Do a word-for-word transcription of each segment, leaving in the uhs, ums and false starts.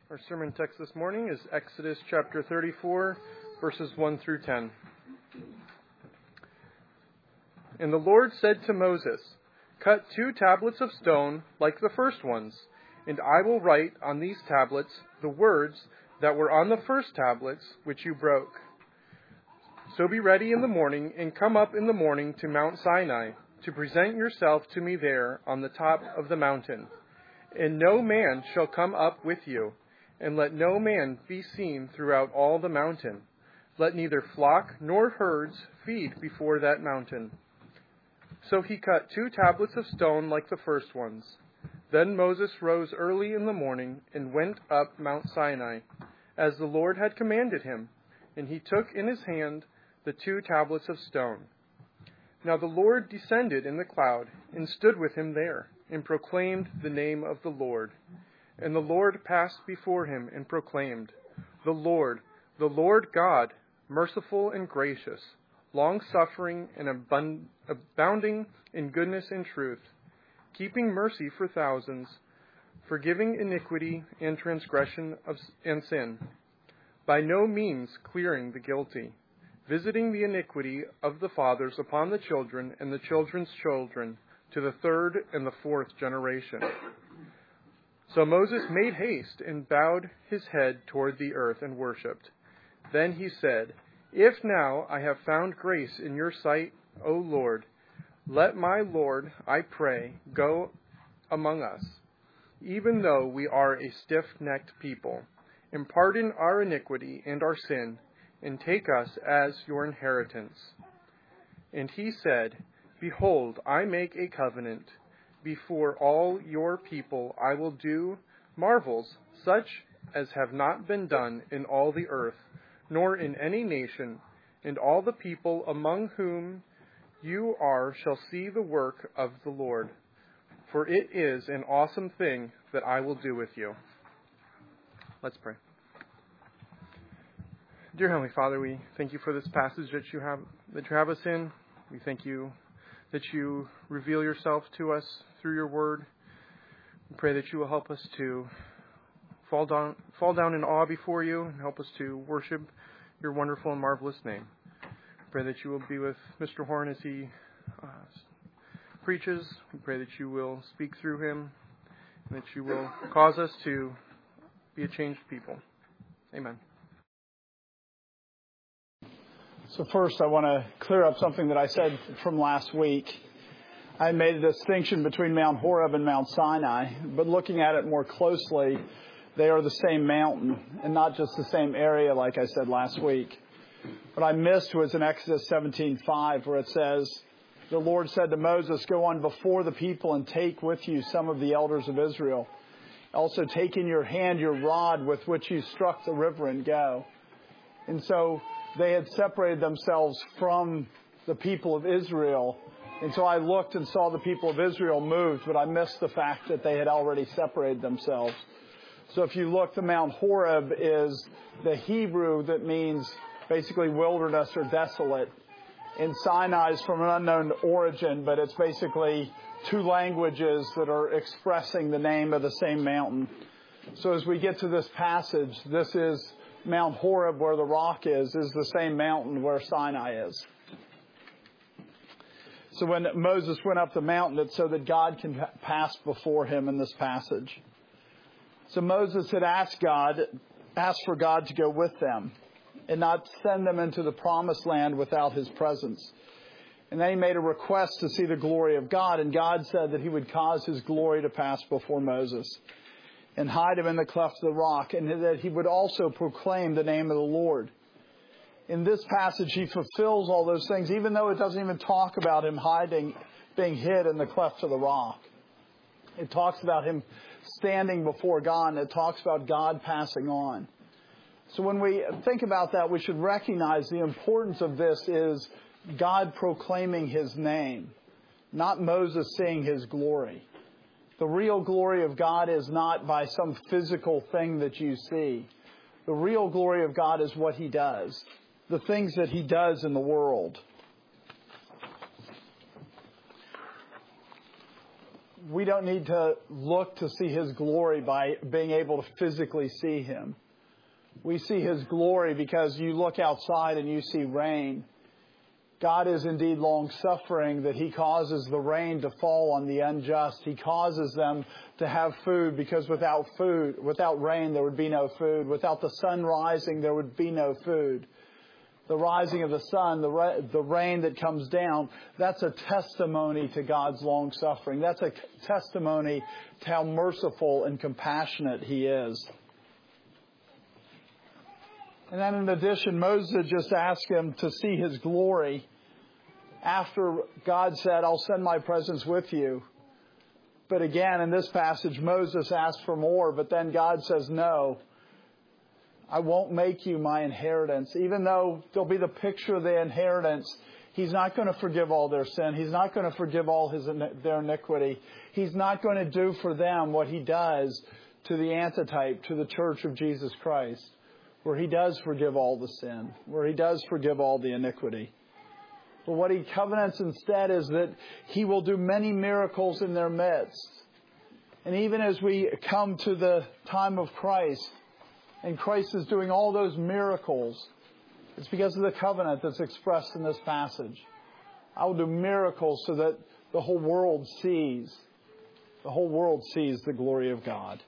Our sermon text this morning is Exodus chapter thirty-four, verses one through ten. And the Lord said to Moses, "Cut two tablets of stone like the first ones, and I will write on these tablets the words that were on the first tablets which you broke. So be ready in the morning, and come up in the morning to Mount Sinai, to present yourself to me there on the top of the mountain. And no man shall come up with you, and let no man be seen throughout all the mountain. Let neither flock nor herds feed before that mountain." So he cut two tablets of stone like the first ones. Then Moses rose early in the morning and went up Mount Sinai, as the Lord had commanded him, and he took in his hand the two tablets of stone. Now the Lord descended in the cloud and stood with him there, and proclaimed the name of the Lord. And the Lord passed before him and proclaimed, "The Lord, the Lord God, merciful and gracious, long-suffering and abund- abounding in goodness and truth, keeping mercy for thousands, forgiving iniquity and transgression of, and sin, by no means clearing the guilty, visiting the iniquity of the fathers upon the children and the children's children, to the third and the fourth generation." So Moses made haste and bowed his head toward the earth and worshipped. Then he said, "If now I have found grace in your sight, O Lord, let my Lord, I pray, go among us, even though we are a stiff-necked people, and pardon our iniquity and our sin, and take us as your inheritance." And he said, "Behold, I make a covenant. Before all your people I will do marvels such as have not been done in all the earth, nor in any nation, and all the people among whom you are shall see the work of the Lord. For it is an awesome thing that I will do with you." Let's pray. Dear Heavenly Father, we thank you for this passage that you have that you have us in. We thank you that you reveal yourself to us through your word. We pray that you will help us to fall down, fall down in awe before you, and help us to worship your wonderful and marvelous name. We pray that you will be with Mister Horn as he uh, preaches. We pray that you will speak through him, and that you will cause us to be a changed people. Amen. So first, I want to clear up something that I said from last week. I made a distinction between Mount Horeb and Mount Sinai, but looking at it more closely, they are the same mountain and not just the same area like I said last week. What I missed was in Exodus seventeen five, where it says, "The Lord said to Moses, go on before the people and take with you some of the elders of Israel. Also take in your hand your rod with which you struck the river and go." And so they had separated themselves from the people of Israel. And so I looked and saw the people of Israel moved, but I missed the fact that they had already separated themselves. So if you look, the Mount Horeb is the Hebrew that means basically wilderness or desolate. And Sinai is from an unknown origin, but it's basically two languages that are expressing the name of the same mountain. So as we get to this passage, this is Mount Horeb, where the rock is, is the same mountain where Sinai is. So when Moses went up the mountain, it's so that God can pass before him in this passage. So Moses had asked God, asked for God to go with them and not send them into the promised land without his presence. And then he made a request to see the glory of God, and God said that he would cause his glory to pass before Moses and hide him in the cleft of the rock, and that he would also proclaim the name of the Lord. In this passage, he fulfills all those things, even though it doesn't even talk about him hiding, being hid in the cleft of the rock. It talks about him standing before God, and it talks about God passing on. So when we think about that, we should recognize the importance of this is God proclaiming his name, not Moses seeing his glory. The real glory of God is not by some physical thing that you see. The real glory of God is what he does, the things that he does in the world. we don't need to look to see His glory by being able to physically see Him. We see His glory because you look outside and you see rain. God is indeed long-suffering, that He causes the rain to fall on the unjust. He causes them to have food, because without food, without rain, there would be no food. Without the sun rising, there would be no food. The rising of the sun, the, ra- the rain that comes down, that's a testimony to God's long-suffering. That's a testimony to how merciful and compassionate He is. And then in addition, Moses just asked him to see His glory after God said, I'll send my presence with you. But again, in this passage, Moses asked for more, but then God says, no, I won't make you my inheritance. Even though there'll be the picture of the inheritance, He's not going to forgive all their sin. He's not going to forgive all his their iniquity. He's not going to do for them what He does to the antitype, to the church of Jesus Christ, where He does forgive all the sin, where He does forgive all the iniquity. But what He covenants instead is that He will do many miracles in their midst. And even as we come to the time of Christ, and Christ is doing all those miracles, it's because of the covenant that's expressed in this passage. I will do miracles so that the whole world sees, the whole world sees the glory of God.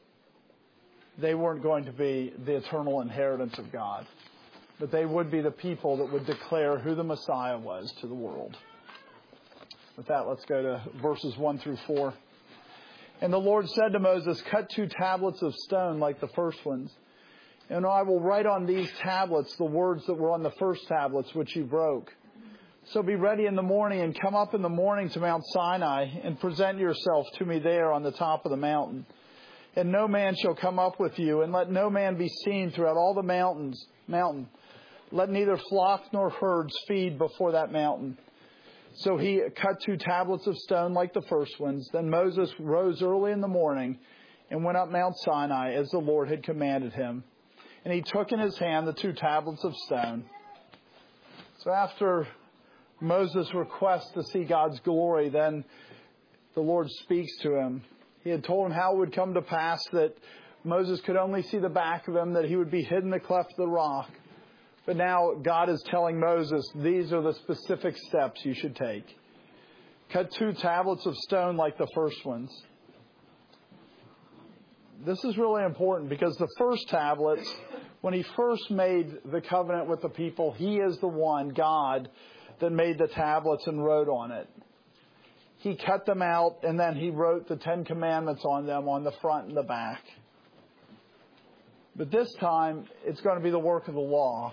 They weren't going to be the eternal inheritance of God, but they would be the people that would declare who the Messiah was to the world. With that, let's go to verses one through four. And the Lord said to Moses, cut two tablets of stone like the first ones, and I will write on these tablets the words that were on the first tablets, which you broke. So be ready in the morning and come up in the morning to Mount Sinai and present yourself to me there on the top of the mountain. And no man shall come up with you, and let no man be seen throughout all the mountains, mountain. Let neither flock nor herds feed before that mountain. So he cut two tablets of stone like the first ones. Then Moses rose early in the morning and went up Mount Sinai as the Lord had commanded him. And he took in his hand the two tablets of stone. So after Moses requests to see God's glory, then the Lord speaks to him. He had told him how it would come to pass that Moses could only see the back of him, that he would be hid in the cleft of the rock. But now God is telling Moses, these are the specific steps you should take. Cut two tablets of stone like the first ones. This is really important because the first tablets, when He first made the covenant with the people, He is the one, God, that made the tablets and wrote on it. He cut them out, and then He wrote the Ten Commandments on them on the front and the back. But this time, it's going to be the work of the law,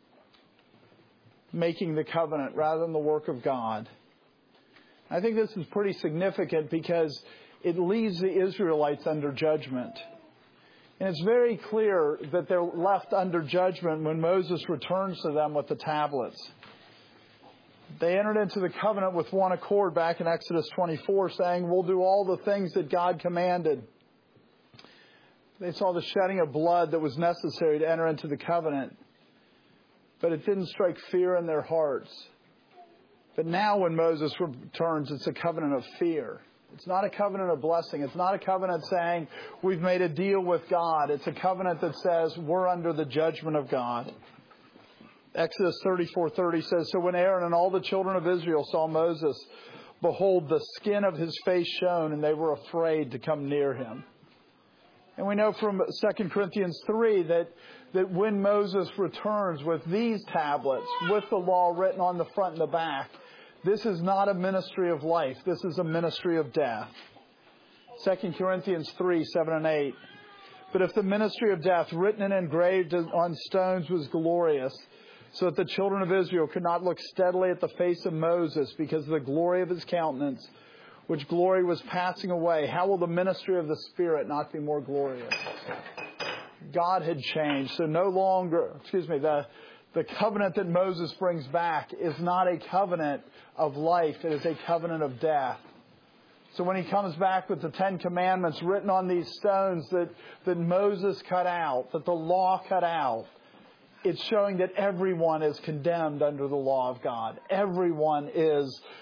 making the covenant rather than the work of God. I think this is pretty significant because it leaves the Israelites under judgment. And it's very clear that they're left under judgment when Moses returns to them with the tablets. They entered into the covenant with one accord back in Exodus twenty-four, saying, we'll do all the things that God commanded. They saw the shedding of blood that was necessary to enter into the covenant. But it didn't strike fear in their hearts. But now when Moses returns, it's a covenant of fear. It's not a covenant of blessing. It's not a covenant saying we've made a deal with God. It's a covenant that says we're under the judgment of God. Exodus thirty-four thirty says, so when Aaron and all the children of Israel saw Moses, behold, the skin of his face shone, and they were afraid to come near him. And we know from Second Corinthians three that, that when Moses returns with these tablets, with the law written on the front and the back, this is not a ministry of life. This is a ministry of death. Second Corinthians three, seven and eight. But if the ministry of death written and engraved on stones was glorious, so that the children of Israel could not look steadily at the face of Moses because of the glory of his countenance, which glory was passing away, how will the ministry of the Spirit not be more glorious? God had changed. So no longer, excuse me, the, the covenant that Moses brings back is not a covenant of life. It is a covenant of death. So when he comes back with the Ten Commandments written on these stones that, that Moses cut out, that the law cut out, it's showing that everyone is condemned under the law of God. Everyone is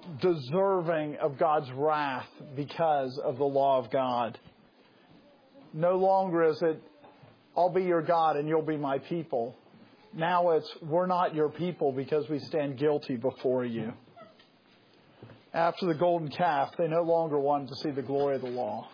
deserving of God's wrath because of the law of God. No longer is it, I'll be your God and you'll be my people. Now it's, we're not your people because we stand guilty before you. After the golden calf, they no longer wanted to see the glory of the law.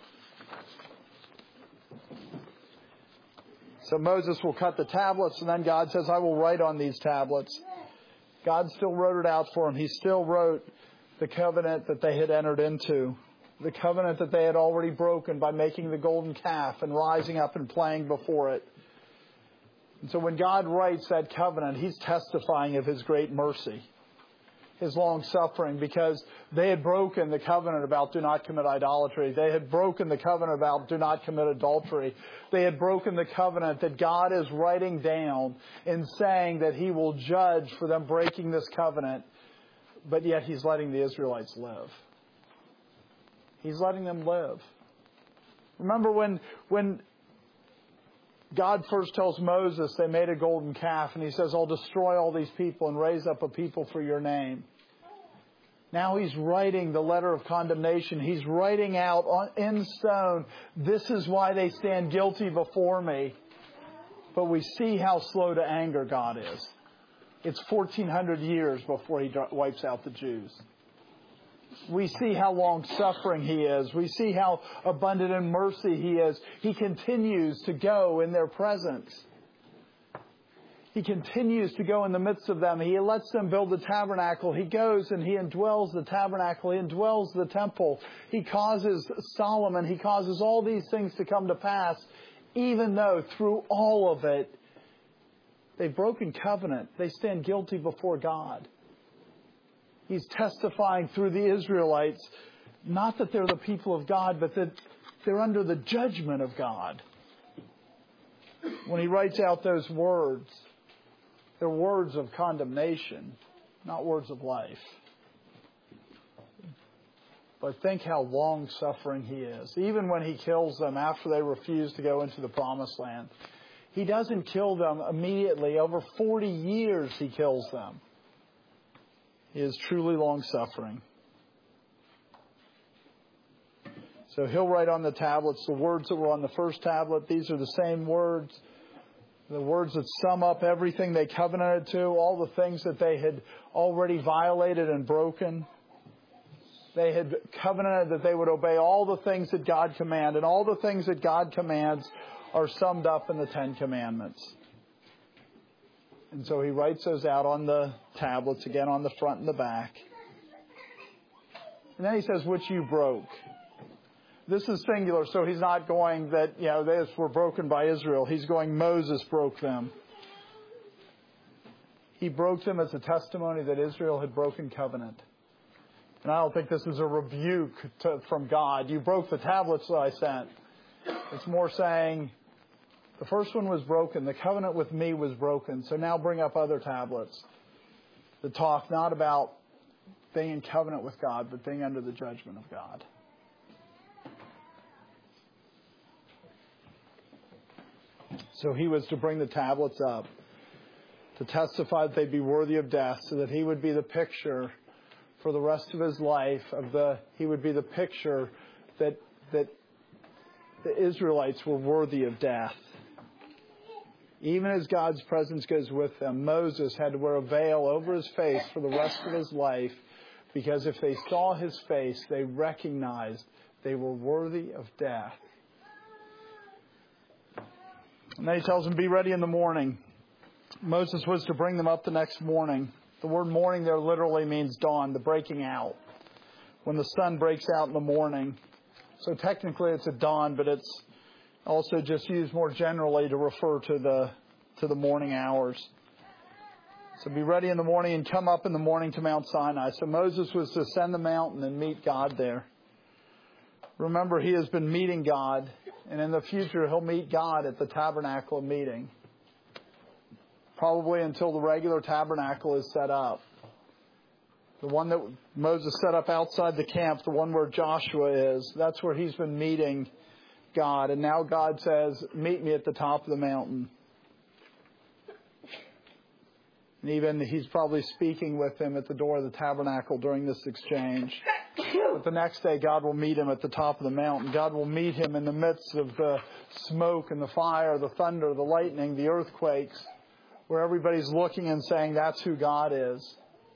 So Moses will cut the tablets, and then God says, I will write on these tablets. God still wrote it out for him. He still wrote the covenant that they had entered into, the covenant that they had already broken by making the golden calf and rising up and playing before it. And so when God writes that covenant, he's testifying of his great mercy, his long suffering, because they had broken the covenant about do not commit idolatry. They had broken the covenant about do not commit adultery. They had broken the covenant that God is writing down and saying that he will judge for them breaking this covenant, but yet he's letting the Israelites live. He's letting them live. Remember when, when God first tells Moses they made a golden calf, and he says, I'll destroy all these people and raise up a people for your name. Now he's writing the letter of condemnation. He's writing out on, in stone, this is why they stand guilty before me. But we see how slow to anger God is. It's fourteen hundred years before he wipes out the Jews. We see how long-suffering he is. We see how abundant in mercy he is. He continues to go in their presence. He continues to go in the midst of them. He lets them build the tabernacle. He goes and he indwells the tabernacle. He indwells the temple. He causes Solomon, he causes all these things to come to pass, even though through all of it, they've broken covenant. They stand guilty before God. He's testifying through the Israelites, not that they're the people of God, but that they're under the judgment of God. When he writes out those words, they're words of condemnation, not words of life. But think how long-suffering he is. Even when he kills them after they refuse to go into the promised land, he doesn't kill them immediately. Over forty years he kills them. He is truly long-suffering. So he'll write on the tablets the words that were on the first tablet. These are the same words. The words that sum up everything they covenanted to, all the things that they had already violated and broken. They had covenanted that they would obey all the things that God commanded. And all the things that God commands are summed up in the Ten Commandments. And so he writes those out on the tablets, again on the front and the back. And then he says, which you broke. This is singular, so he's not going that, you know, these were broken by Israel. He's going, Moses broke them. He broke them as a testimony that Israel had broken covenant. And I don't think this is a rebuke to, from God. You broke the tablets that I sent. It's more saying, the first one was broken. The covenant with me was broken. So now bring up other tablets that talk not about being in covenant with God, but being under the judgment of God. So he was to bring the tablets up to testify that they'd be worthy of death, so that he would be the picture for the rest of his life of the, he would be the picture that, that the Israelites were worthy of death. Even as God's presence goes with them, Moses had to wear a veil over his face for the rest of his life, because if they saw his face, they recognized they were worthy of death. And then he tells them, be ready in the morning. Moses was to bring them up the next morning. The word morning there literally means dawn, the breaking out. When the sun breaks out in the morning. So technically it's a dawn, but it's also just used more generally to refer to the to the morning hours. So be ready in the morning and come up in the morning to Mount Sinai. So Moses was to ascend the mountain and meet God there. Remember, he has been meeting God, and in the future he'll meet God at the tabernacle meeting. Probably until the regular tabernacle is set up. The one that Moses set up outside the camp, the one where Joshua is, that's where he's been meeting God. And now God says, meet me at the top of the mountain. And even he's probably speaking with him at the door of the tabernacle during this exchange. But the next day, God will meet him at the top of the mountain. God will meet him in the midst of the smoke and the fire, the thunder, the lightning, the earthquakes, where everybody's looking and saying, that's who God is.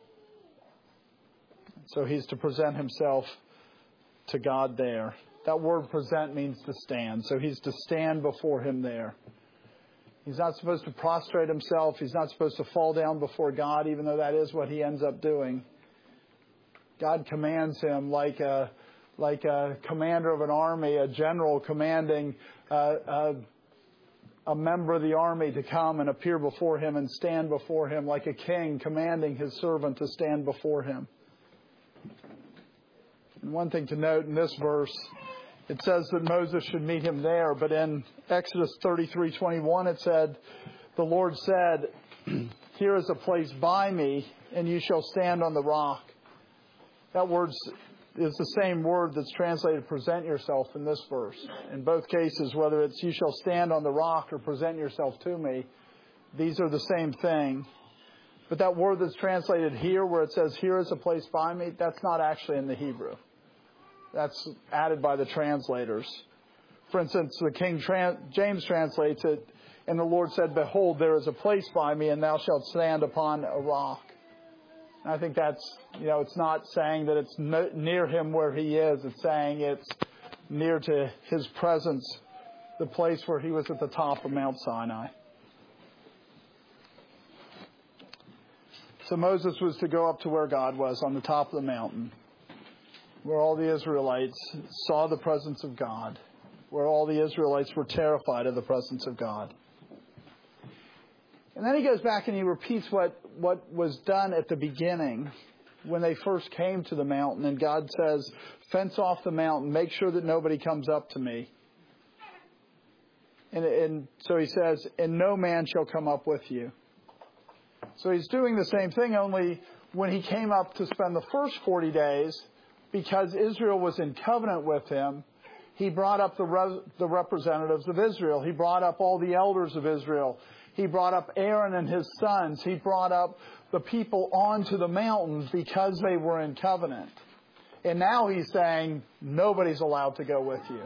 So he's to present himself to God there. That word present means to stand. So he's to stand before him there. He's not supposed to prostrate himself. He's not supposed to fall down before God, even though that is what he ends up doing. God commands him like a, like a commander of an army, a general commanding uh, a, a member of the army to come and appear before him and stand before him, like a king commanding his servant to stand before him. And one thing to note in this verse, it says that Moses should meet him there, but in Exodus thirty-three twenty-one it said, the Lord said, here is a place by me, and you shall stand on the rock. That word is the same word that's translated present yourself in this verse. In both cases, whether it's you shall stand on the rock or present yourself to me, these are the same thing. But that word that's translated here, where it says here is a place by me, that's not actually in the Hebrew. That's added by the translators. For instance, the King James translates it, and the Lord said, behold, there is a place by me, and thou shalt stand upon a rock. And I think that's, you know, it's not saying that it's no, near him where he is. It's saying it's near to his presence, the place where he was at the top of Mount Sinai. So Moses was to go up to where God was on the top of the mountain, where all the Israelites saw the presence of God, where all the Israelites were terrified of the presence of God. And then he goes back and he repeats what, what was done at the beginning when they first came to the mountain. And God says, fence off the mountain, make sure that nobody comes up to me. And, and so he says, and no man shall come up with you. So he's doing the same thing, only when he came up to spend the first forty days, because Israel was in covenant with him, he brought up the, re- the representatives of Israel. He brought up all the elders of Israel. He brought up Aaron and his sons. He brought up the people onto the mountains because they were in covenant. And now he's saying, nobody's allowed to go with you.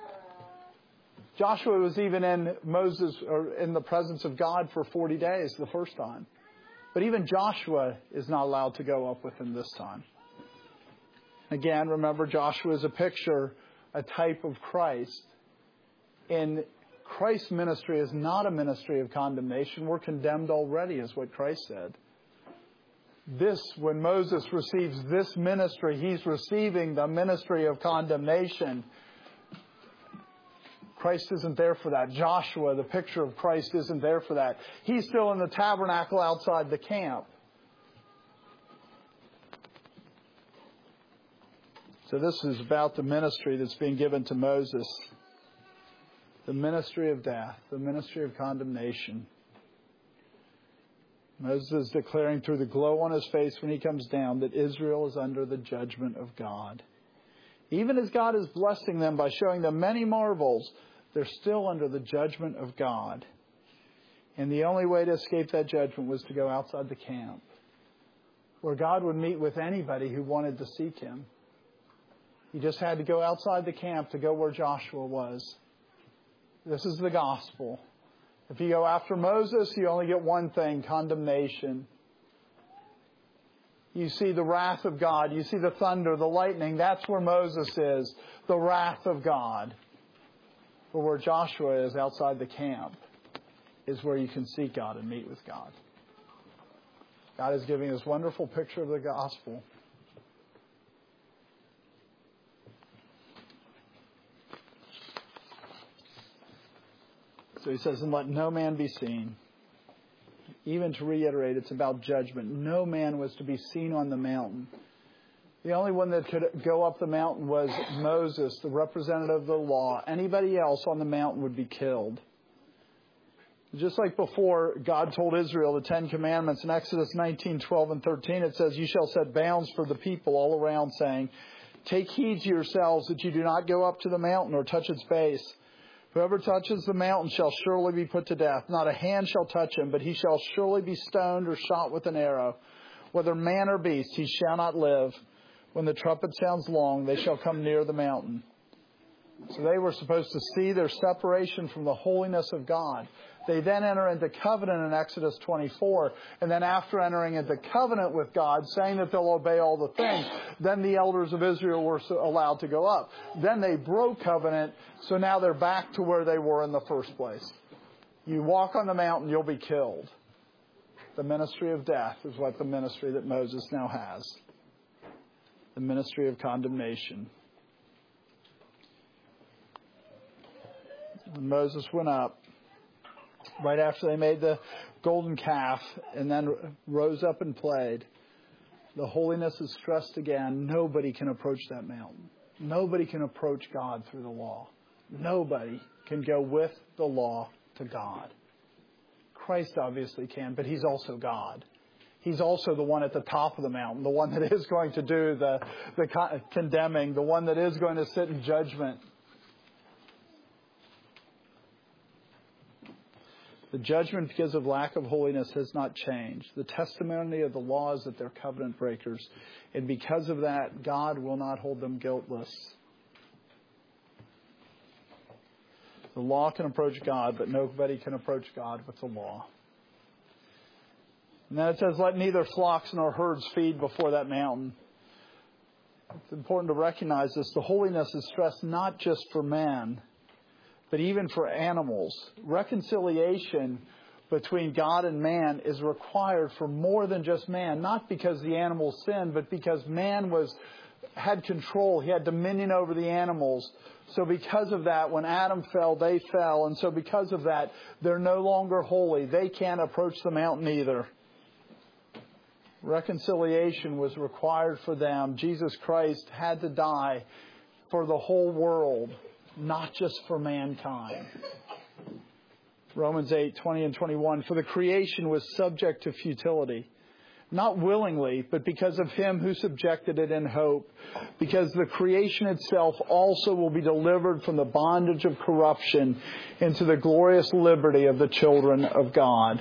Joshua was even in Moses, or in the presence of God for forty days the first time. But even Joshua is not allowed to go up with him this time. Again, remember, Joshua is a picture, a type of Christ. And Christ's ministry is not a ministry of condemnation. We're condemned already, is what Christ said. This, when Moses receives this ministry, he's receiving the ministry of condemnation. Christ isn't there for that. Joshua, the picture of Christ, isn't there for that. He's still in the tabernacle outside the camp. So this is about the ministry that's being given to Moses. The ministry of death, the ministry of condemnation. Moses is declaring through the glow on his face when he comes down that Israel is under the judgment of God. Even as God is blessing them by showing them many marvels, they're still under the judgment of God. And the only way to escape that judgment was to go outside the camp, where God would meet with anybody who wanted to seek him. You just had to go outside the camp to go where Joshua was. This is the gospel. If you go after Moses, you only get one thing, condemnation. You see the wrath of God. You see the thunder, the lightning. That's where Moses is, the wrath of God. But where Joshua is, outside the camp, is where you can seek God and meet with God. God is giving this wonderful picture of the gospel. So he says, and let no man be seen. Even to reiterate, it's about judgment. No man was to be seen on the mountain. The only one that could go up the mountain was Moses, the representative of the law. Anybody else on the mountain would be killed. Just like before, God told Israel the Ten Commandments in Exodus nineteen, twelve, and thirteen. It says, you shall set bounds for the people all around, saying, take heed to yourselves that you do not go up to the mountain or touch its base. Whoever touches the mountain shall surely be put to death. Not a hand shall touch him, but he shall surely be stoned or shot with an arrow. Whether man or beast, he shall not live. When the trumpet sounds long, they shall come near the mountain. So they were supposed to see their separation from the holiness of God. They then enter into covenant in Exodus twenty-four. And then after entering into covenant with God, saying that they'll obey all the things, then the elders of Israel were allowed to go up. Then they broke covenant, so now they're back to where they were in the first place. You walk on the mountain, you'll be killed. The ministry of death is what the ministry that Moses now has. The ministry of condemnation. When Moses went up, right after they made the golden calf and then rose up and played, the holiness is stressed again. Nobody can approach that mountain. Nobody can approach God through the law. Nobody can go with the law to God. Christ obviously can, but He's also God. He's also the one at the top of the mountain, the one that is going to do the, the con- condemning, the one that is going to sit in judgment. The judgment because of lack of holiness has not changed. The testimony of the law is that they're covenant breakers. And because of that, God will not hold them guiltless. The law can approach God, but nobody can approach God with the law. And then it says, let neither flocks nor herds feed before that mountain. It's important to recognize this. The holiness is stressed not just for man, but even for animals. Reconciliation between God and man is required for more than just man. Not because the animals sinned, but because man was had control. He had dominion over the animals. So because of that, when Adam fell, they fell. And so because of that, they're no longer holy. They can't approach the mountain either. Reconciliation was required for them. Jesus Christ had to die for the whole world, not just for mankind. Romans eight, twenty and twenty-one. For the creation was subject to futility, not willingly, but because of Him who subjected it in hope, because the creation itself also will be delivered from the bondage of corruption into the glorious liberty of the children of God.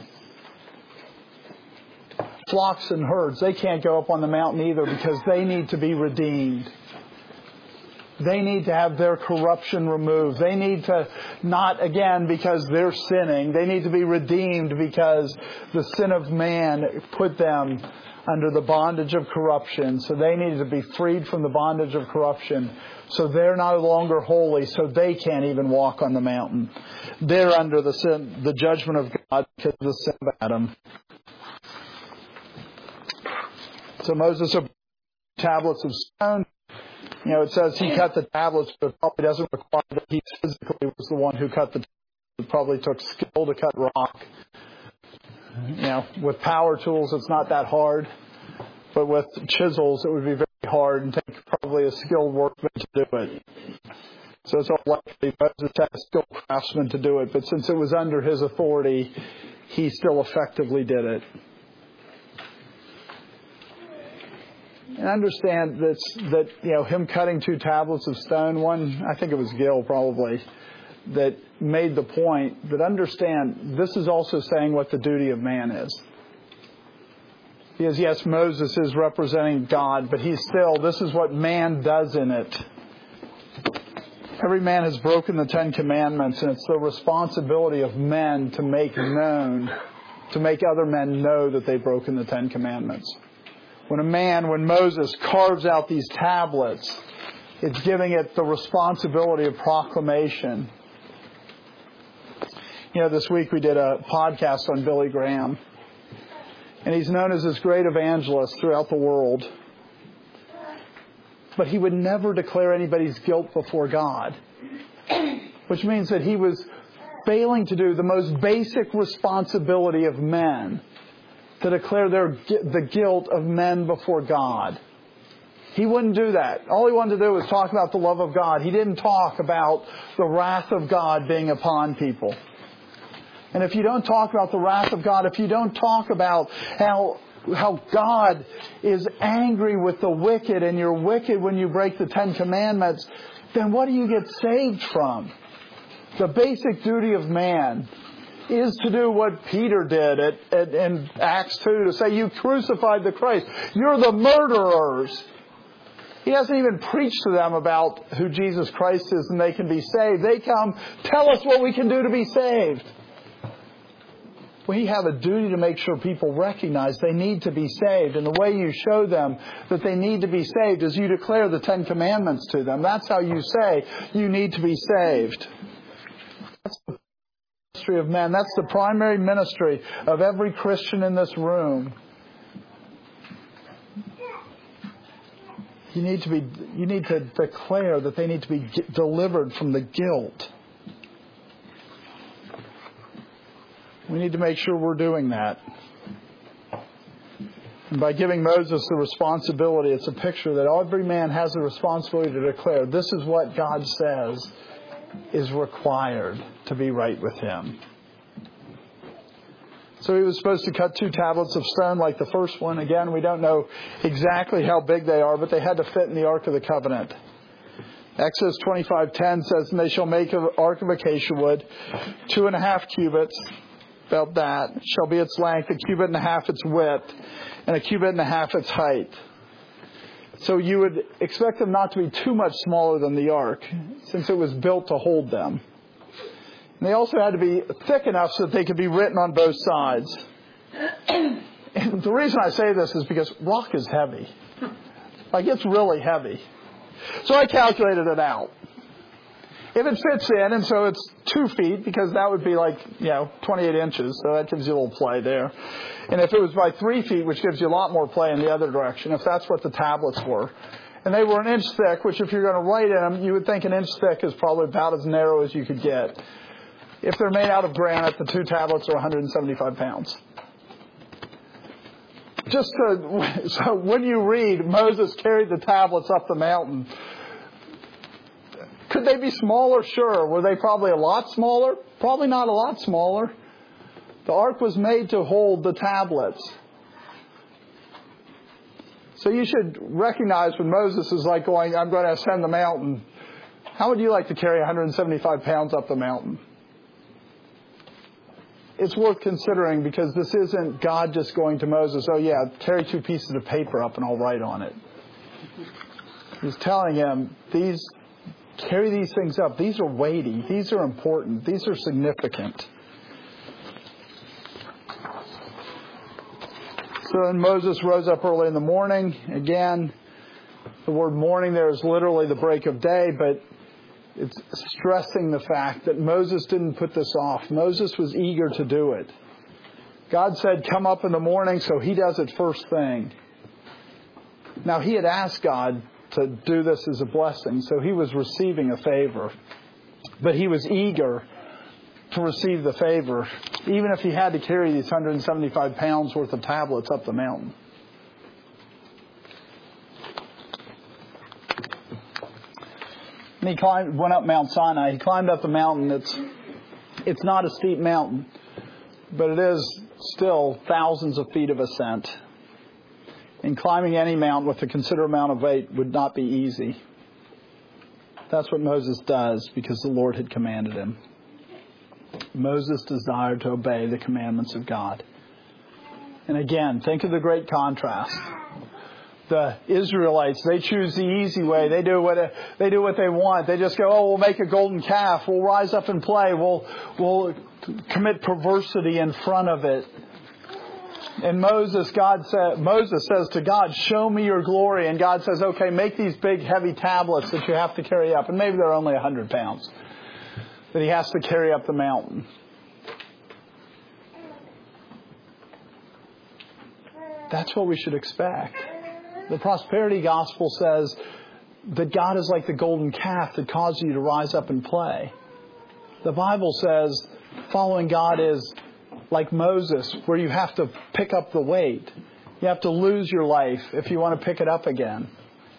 Flocks and herds, they can't go up on the mountain either because they need to be redeemed. They need to have their corruption removed. They need to, not again because they're sinning, they need to be redeemed because the sin of man put them under the bondage of corruption. So they need to be freed from the bondage of corruption. So they're no longer holy, so they can't even walk on the mountain. They're under the sin, the judgment of God because of the sin of Adam. So Moses obeyed tablets of stone. You know, it says he cut the tablets, but it probably doesn't require that he physically was the one who cut the tablets. It probably took skill to cut rock. You know, with power tools, it's not that hard. But with chisels, it would be very hard and take probably a skilled workman to do it. So it's all likely Moses had a skilled craftsman to do it. But since it was under his authority, he still effectively did it. And understand that, that, you know, him cutting two tablets of stone, one, I think it was Gil probably, that made the point that understand this is also saying what the duty of man is. Because yes, Moses is representing God, but he's still, this is what man does in it. Every man has broken the Ten Commandments, and it's the responsibility of men to make known, to make other men know that they've broken the Ten Commandments. When a man, when Moses carves out these tablets, it's giving it the responsibility of proclamation. You know, this week we did a podcast on Billy Graham. And he's known as this great evangelist throughout the world. But he would never declare anybody's guilt before God. Which means that he was failing to do the most basic responsibility of men. To declare their, the guilt of men before God. He wouldn't do that. All he wanted to do was talk about the love of God. He didn't talk about the wrath of God being upon people. And if you don't talk about the wrath of God, if you don't talk about how, how God is angry with the wicked and you're wicked when you break the Ten Commandments, then what do you get saved from? The basic duty of man is to do what Peter did at, at, in Acts two, to say, you crucified the Christ. You're the murderers. He hasn't even preached to them about who Jesus Christ is and they can be saved. They come, tell us what we can do to be saved. We have a duty to make sure people recognize they need to be saved. And the way you show them that they need to be saved is you declare the Ten Commandments to them. That's how you say you need to be saved. That's the ministry of men. That's the primary ministry of every Christian in this room. You need to be. You need to declare that they need to be delivered from the guilt. We need to make sure we're doing that. And by giving Moses the responsibility, it's a picture that every man has a responsibility to declare, this is what God says is required to be right with Him. So he was supposed to cut two tablets of stone like the first one. Again, we don't know exactly how big they are, but they had to fit in the Ark of the Covenant. Exodus twenty-five ten says, and they shall make an ark of acacia wood, two and a half cubits, about that, shall be its length, a cubit and a half its width, and a cubit and a half its height. So you would expect them not to be too much smaller than the ark, since it was built to hold them. And they also had to be thick enough so that they could be written on both sides. And the reason I say this is because rock is heavy. Like, it's really heavy. So I calculated it out. If it fits in, and so it's two feet, because that would be like, you know, twenty-eight inches, so that gives you a little play there. And if it was by three feet, which gives you a lot more play in the other direction, if that's what the tablets were. And they were an inch thick, which if you're going to write in them, you would think an inch thick is probably about as narrow as you could get. If they're made out of granite, the two tablets are one hundred seventy-five pounds. Just to, so when you read, Moses carried the tablets up the mountain. Could they be smaller? Sure. Were they probably a lot smaller? Probably not a lot smaller. The ark was made to hold the tablets. So you should recognize when Moses is like going, I'm going to ascend the mountain. How would you like to carry one hundred seventy-five pounds up the mountain? It's worth considering, because this isn't God just going to Moses, oh yeah, carry two pieces of paper up and I'll write on it. He's telling him, these carry these things up. These are weighty. These are important. These are significant. So then Moses rose up early in the morning. Again, the word morning there is literally the break of day, but it's stressing the fact that Moses didn't put this off. Moses was eager to do it. God said, come up in the morning, so he does it first thing. Now, he had asked God to do this as a blessing, so he was receiving a favor. But he was eager to receive the favor, even if he had to carry these one hundred seventy-five pounds worth of tablets up the mountain. And he climbed, went up Mount Sinai. He climbed up the mountain. It's, it's not a steep mountain, but it is still thousands of feet of ascent. And climbing any mountain with a considerable amount of weight would not be easy. That's what Moses does because the Lord had commanded him. Moses desired to obey the commandments of God. And again, think of the great contrast. The Israelites, they choose the easy way. They do what they do what they want. They just go, oh, we'll make a golden calf. We'll rise up and play. We'll we'll commit perversity in front of it. And Moses, God said, Moses says to God, show me your glory. And God says, okay, make these big heavy tablets that you have to carry up. And maybe they're only one hundred pounds that he has to carry up the mountain. That's what we should expect. The prosperity gospel says that God is like the golden calf that causes you to rise up and play. The Bible says following God is like Moses, where you have to pick up the weight. You have to lose your life if you want to pick it up again.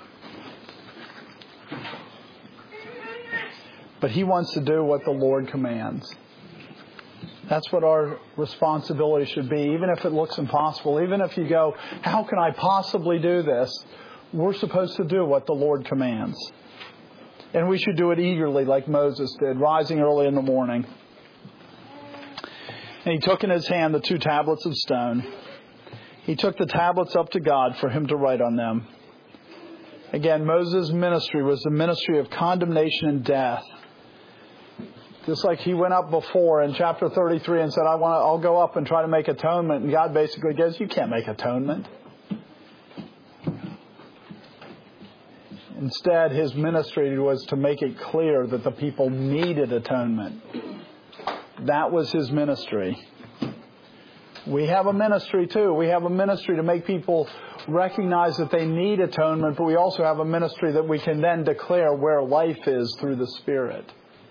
But he wants to do what the Lord commands. That's what our responsibility should be, even if it looks impossible. Even if you go, how can I possibly do this? We're supposed to do what the Lord commands. And we should do it eagerly like Moses did, rising early in the morning. And he took in his hand the two tablets of stone. He took the tablets up to God for him to write on them. Again, Moses' ministry was the ministry of condemnation and death. Just like he went up before in chapter thirty-three and said, I want to, I'll go up and try to make atonement. And God basically goes, you can't make atonement. Instead, his ministry was to make it clear that the people needed atonement. That was his ministry. We have a ministry too. We have a ministry to make people recognize that they need atonement, but we also have a ministry that we can then declare where life is through the Spirit.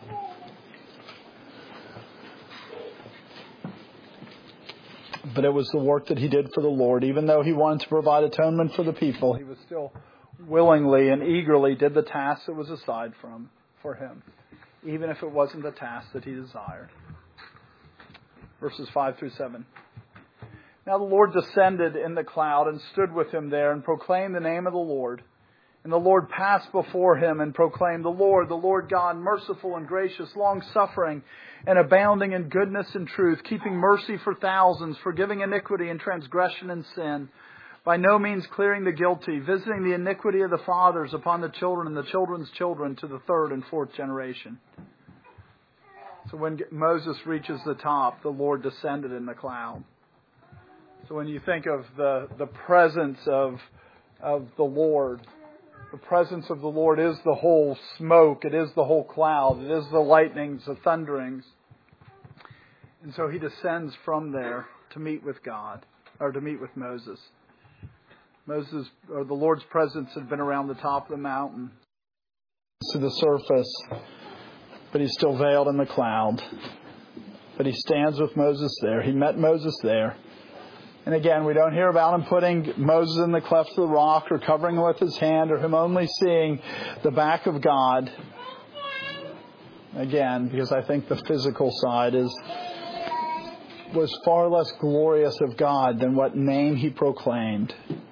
But it was the work that he did for the Lord. Even though he wanted to provide atonement for the people, he was still willingly and eagerly did the task that was assigned from for him, even if it wasn't the task that he desired. Verses five through seven. Now the Lord descended in the cloud and stood with him there and proclaimed the name of the Lord. And the Lord passed before him and proclaimed, The Lord, the Lord God, merciful and gracious, long-suffering and abounding in goodness and truth, keeping mercy for thousands, forgiving iniquity and transgression and sin, by no means clearing the guilty, visiting the iniquity of the fathers upon the children and the children's children to the third and fourth generation. So when Moses reaches the top, the Lord descended in the cloud. So when you think of the, the presence of, of the Lord, the presence of the Lord is the whole smoke, it is the whole cloud, it is the lightnings, the thunderings. And so he descends from there to meet with God, or to meet with Moses. Moses, or the Lord's presence had been around the top of the mountain to the surface, but he's still veiled in the cloud. But he stands with Moses there. He met Moses there. And again, we don't hear about him putting Moses in the cleft of the rock or covering him with his hand or him only seeing the back of God. Again, because I think the physical side is was far less glorious of God than what name he proclaimed.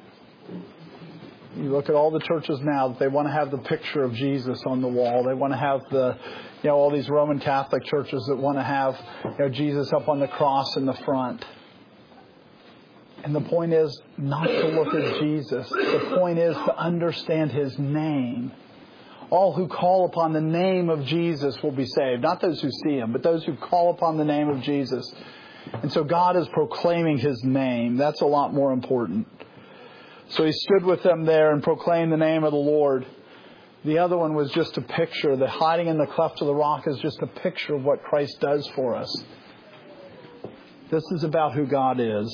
You look at all the churches now that they want to have the picture of Jesus on the wall. They want to have the, you know, all these Roman Catholic churches that want to have, you know, Jesus up on the cross in the front. And the point is not to look at Jesus. The point is to understand his name. All who call upon the name of Jesus will be saved. Not those who see him, but those who call upon the name of Jesus. And so God is proclaiming his name. That's a lot more important. So he stood with them there and proclaimed the name of the Lord. The other one was just a picture. The hiding in the cleft of the rock is just a picture of what Christ does for us. This is about who God is.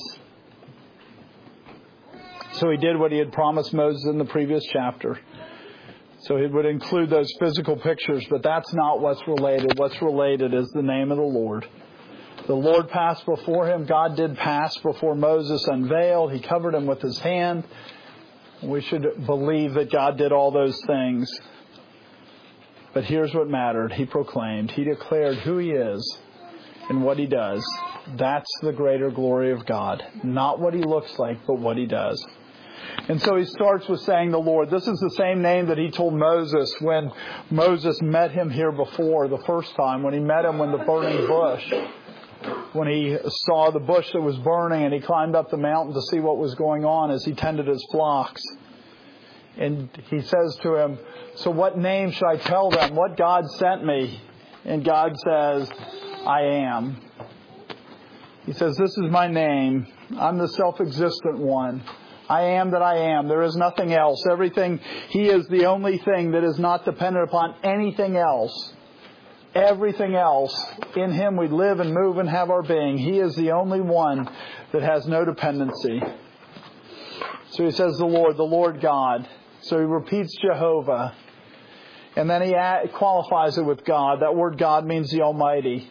So he did what he had promised Moses in the previous chapter. So it would include those physical pictures, but that's not what's related. What's related is the name of the Lord. The Lord passed before him. God did pass before Moses unveiled. He covered him with his hand. We should believe that God did all those things. But here's what mattered. He proclaimed. He declared who he is and what he does. That's the greater glory of God. Not what he looks like, but what he does. And so he starts with saying the Lord. This is the same name that he told Moses when Moses met him here before the first time, when he met him in the burning bush. When he saw the bush that was burning and he climbed up the mountain to see what was going on as he tended his flocks. And he says to him, so what name should I tell them? What God sent me? And God says, I am. He says, this is my name. I'm the self-existent one. I am that I am. There is nothing else. Everything, he is the only thing that is not dependent upon anything else. Everything else, in him we live and move and have our being. He is the only one that has no dependency. So he says the Lord, the Lord God. So he repeats Jehovah. And then he qualifies it with God. That word God means the Almighty.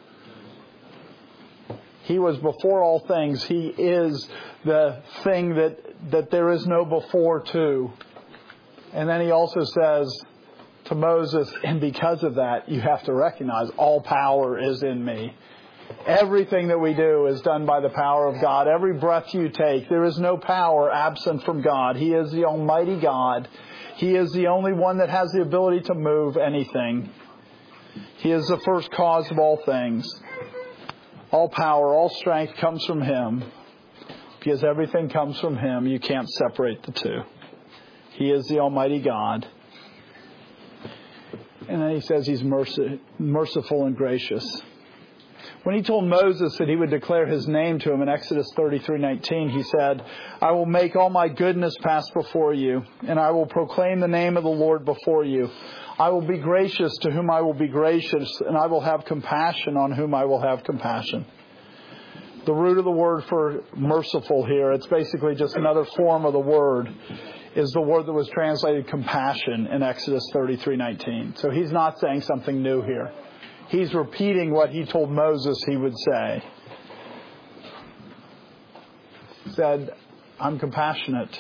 He was before all things. He is the thing that, that there is no before to. And then he also says to Moses, and because of that, you have to recognize all power is in me. Everything that we do is done by the power of God. Every breath you take, there is no power absent from God. He is the Almighty God. He is the only one that has the ability to move anything. He is the first cause of all things. All power, all strength comes from Him. Because everything comes from Him, you can't separate the two. He is the Almighty God. And then He says He's merci- merciful and gracious. When He told Moses that He would declare His name to him in Exodus thirty-three nineteen, He said, I will make all my goodness pass before you, and I will proclaim the name of the Lord before you. I will be gracious to whom I will be gracious, and I will have compassion on whom I will have compassion. The root of the word for merciful here, it's basically just another form of the word, is the word that was translated compassion in Exodus thirty-three nineteen. So He's not saying something new here. He's repeating what He told Moses He would say. He said, I'm compassionate.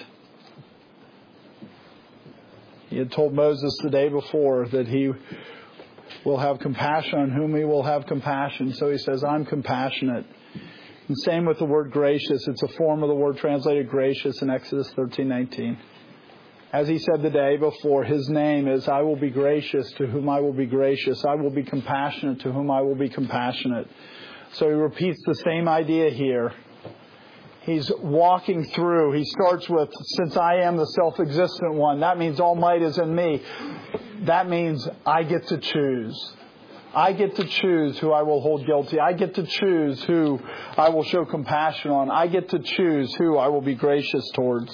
He had told Moses the day before that He will have compassion on whom He will have compassion. So He says, I'm compassionate. And same with the word gracious. It's a form of the word translated gracious in Exodus thirteen nineteen. As He said the day before, His name is, I will be gracious to whom I will be gracious. I will be compassionate to whom I will be compassionate. So He repeats the same idea here. He's walking through. He starts with, since I am the self-existent one, that means all might is in me. That means I get to choose. I get to choose who I will hold guilty. I get to choose who I will show compassion on. I get to choose who I will be gracious towards.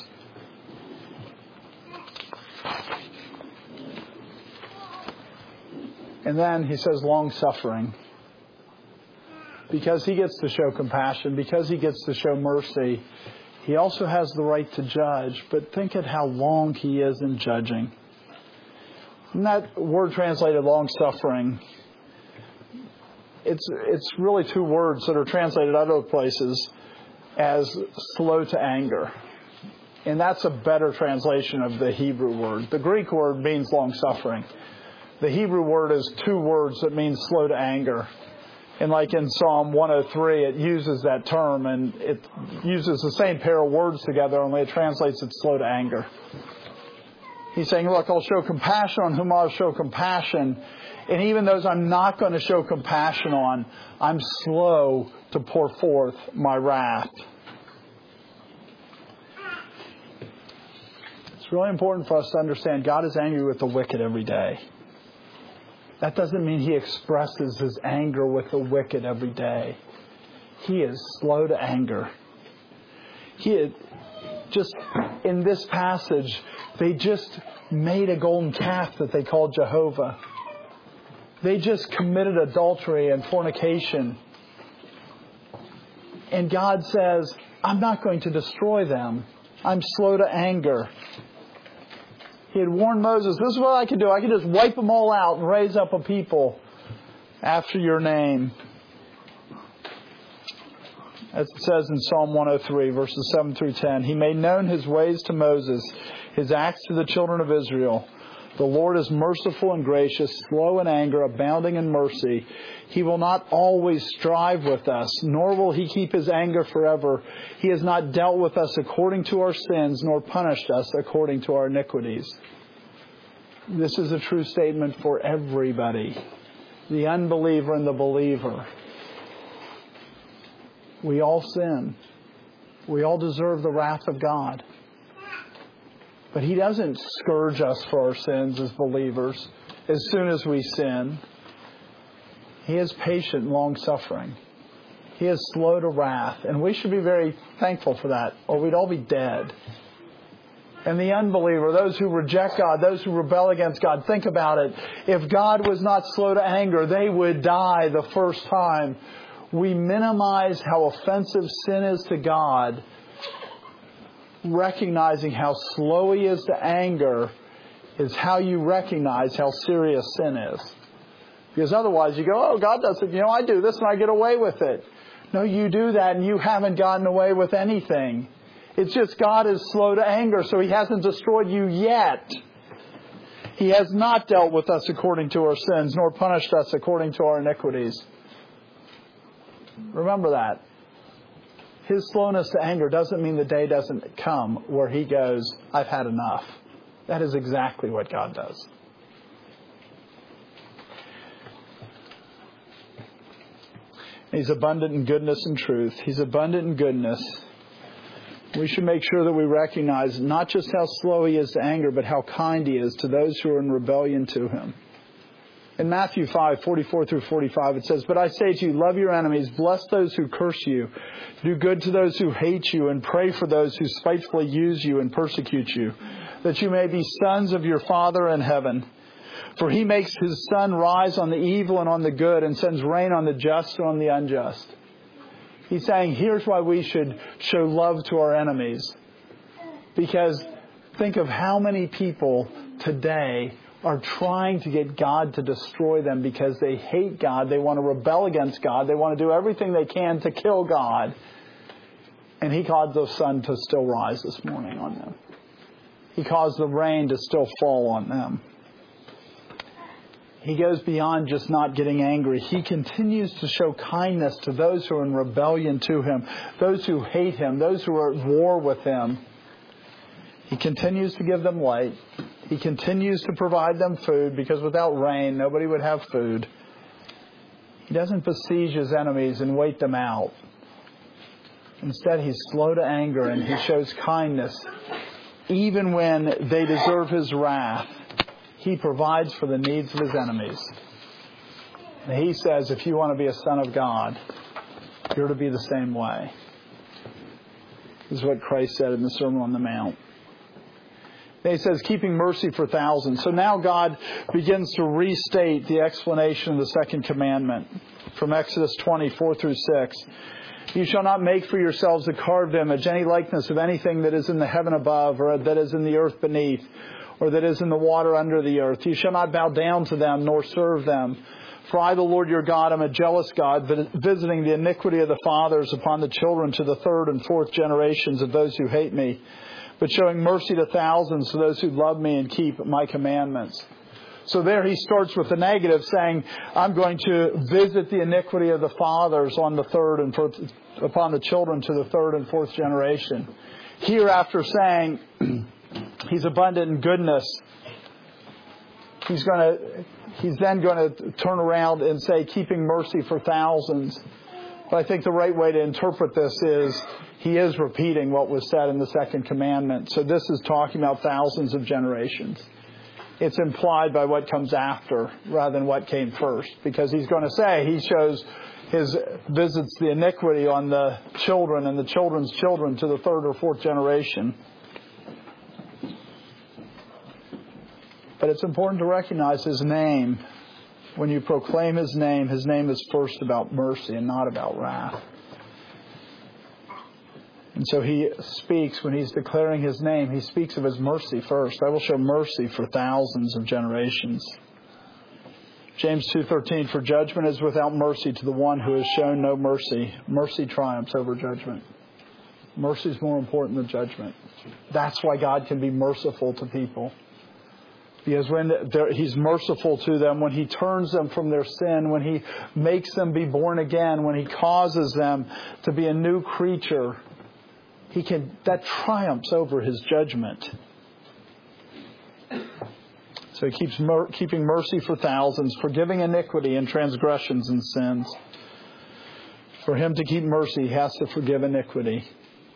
And then He says long-suffering. Because He gets to show compassion, because He gets to show mercy, He also has the right to judge. But think at how long He is in judging. And that word translated long-suffering, it's it's really two words that are translated other places as slow to anger. And that's a better translation of the Hebrew word. The Greek word means long-suffering. The Hebrew word is two words that mean slow to anger. And like in Psalm one oh three, it uses that term, and it uses the same pair of words together, only it translates it slow to anger. He's saying, look, I'll show compassion on whom I'll show compassion. And even those I'm not going to show compassion on, I'm slow to pour forth my wrath. It's really important for us to understand God is angry with the wicked every day. That doesn't mean He expresses His anger with the wicked every day. He is slow to anger. He had just, in this passage, they just made a golden calf that they called Jehovah. They just committed adultery and fornication. And God says, I'm not going to destroy them. I'm slow to anger. He had warned Moses, this is what I can do. I can just wipe them all out and raise up a people after your name. As it says in Psalm one oh three, verses seven through ten, He made known His ways to Moses, His acts to the children of Israel. The Lord is merciful and gracious, slow in anger, abounding in mercy. He will not always strive with us, nor will He keep His anger forever. He has not dealt with us according to our sins, nor punished us according to our iniquities. This is a true statement for everybody, the unbeliever and the believer. We all sin. We all deserve the wrath of God. But He doesn't scourge us for our sins as believers as soon as we sin. He is patient and long-suffering. He is slow to wrath. And we should be very thankful for that, or we'd all be dead. And the unbeliever, those who reject God, those who rebel against God, think about it. If God was not slow to anger, they would die the first time. We minimize how offensive sin is to God, recognizing how slow He is to anger is how you recognize how serious sin is. Because otherwise you go, oh, God doesn't, you know, I do this and I get away with it. No, you do that and you haven't gotten away with anything. It's just God is slow to anger, so He hasn't destroyed you yet. He has not dealt with us according to our sins, nor punished us according to our iniquities. Remember that. His slowness to anger doesn't mean the day doesn't come where He goes, I've had enough. That is exactly what God does. He's abundant in goodness and truth. He's abundant in goodness. We should make sure that we recognize not just how slow He is to anger, but how kind He is to those who are in rebellion to Him. In Matthew five, forty-four through forty-five, it says, "But I say to you, love your enemies, bless those who curse you, do good to those who hate you, and pray for those who spitefully use you and persecute you, that you may be sons of your Father in heaven. For He makes His sun rise on the evil and on the good, and sends rain on the just and on the unjust." He's saying, here's why we should show love to our enemies. Because think of how many people today are trying to get God to destroy them because they hate God. They want to rebel against God. They want to do everything they can to kill God. And He caused the sun to still rise this morning on them. He caused the rain to still fall on them. He goes beyond just not getting angry. He continues to show kindness to those who are in rebellion to Him, those who hate Him, those who are at war with Him. He continues to give them light. He continues to provide them food, because without rain, nobody would have food. He doesn't besiege His enemies and wait them out. Instead, He's slow to anger, and He shows kindness. Even when they deserve His wrath, He provides for the needs of His enemies. And He says, if you want to be a son of God, you're to be the same way. This is what Christ said in the Sermon on the Mount. He says, keeping mercy for thousands. So now God begins to restate the explanation of the second commandment from Exodus twenty-four through six. "You shall not make for yourselves a carved image, any likeness of anything that is in the heaven above, or that is in the earth beneath, or that is in the water under the earth. You shall not bow down to them, nor serve them. For I, the Lord your God, am a jealous God, visiting the iniquity of the fathers upon the children to the third and fourth generations of those who hate me, but showing mercy to thousands to those who love me and keep my commandments." So there he starts with the negative, saying, I'm going to visit the iniquity of the fathers on the third and fourth, upon the children to the third and fourth generation. Here, after saying He's abundant in goodness, He's going to, He's then going to turn around and say, keeping mercy for thousands. But I think the right way to interpret this is He is repeating what was said in the second commandment. So this is talking about thousands of generations. It's implied by what comes after rather than what came first. Because He's going to say He shows His visits the iniquity on the children and the children's children to the third or fourth generation. But it's important to recognize His name. When you proclaim His name, His name is first about mercy and not about wrath. And so He speaks, when He's declaring His name, He speaks of His mercy first. I will show mercy for thousands of generations. James two thirteen, for judgment is without mercy to the one who has shown no mercy. Mercy triumphs over judgment. Mercy is more important than judgment. That's why God can be merciful to people. Because when He's merciful to them, when He turns them from their sin, when He makes them be born again, when He causes them to be a new creature, He can, that triumphs over His judgment. So He keeps mer- keeping mercy for thousands, forgiving iniquity and transgressions and sins. For Him to keep mercy, He has to forgive iniquity.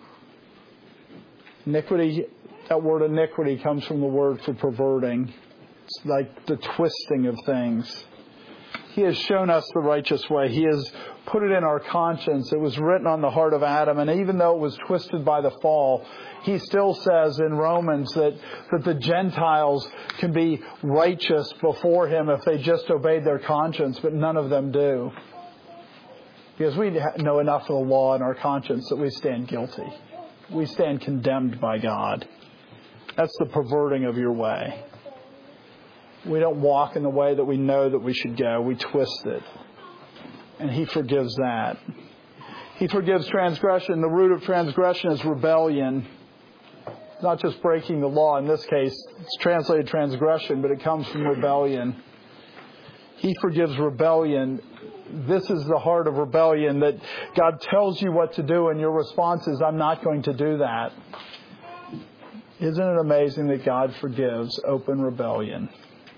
Iniquity, that word iniquity comes from the word for perverting. It's like the twisting of things. He has shown us the righteous way. He has put it in our conscience. It was written on the heart of Adam. And even though it was twisted by the fall, he still says in Romans that, that the Gentiles can be righteous before Him if they just obeyed their conscience, but none of them do. Because we know enough of the law in our conscience that we stand guilty. We stand condemned by God. That's the perverting of your way. We don't walk in the way that we know that we should go. We twist it. And He forgives that. He forgives transgression. The root of transgression is rebellion. It's not just breaking the law. In this case, it's translated transgression, but it comes from rebellion. He forgives rebellion. This is the heart of rebellion, that God tells you what to do and your response is, I'm not going to do that. Isn't it amazing that God forgives open rebellion?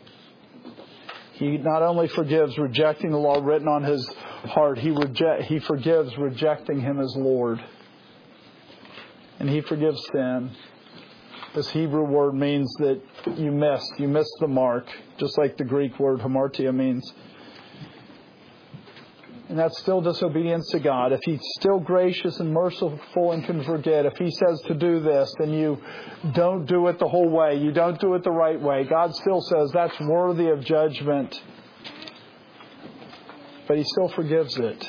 He not only forgives rejecting the law written on his heart, he reject, he forgives rejecting him as Lord. And he forgives sin. This Hebrew word means that you missed. You missed the mark, just like the Greek word hamartia means. And that's still disobedience to God. If He's still gracious and merciful and can forget, if He says to do this, then you don't do it the whole way. You don't do it the right way. God still says that's worthy of judgment. But He still forgives it.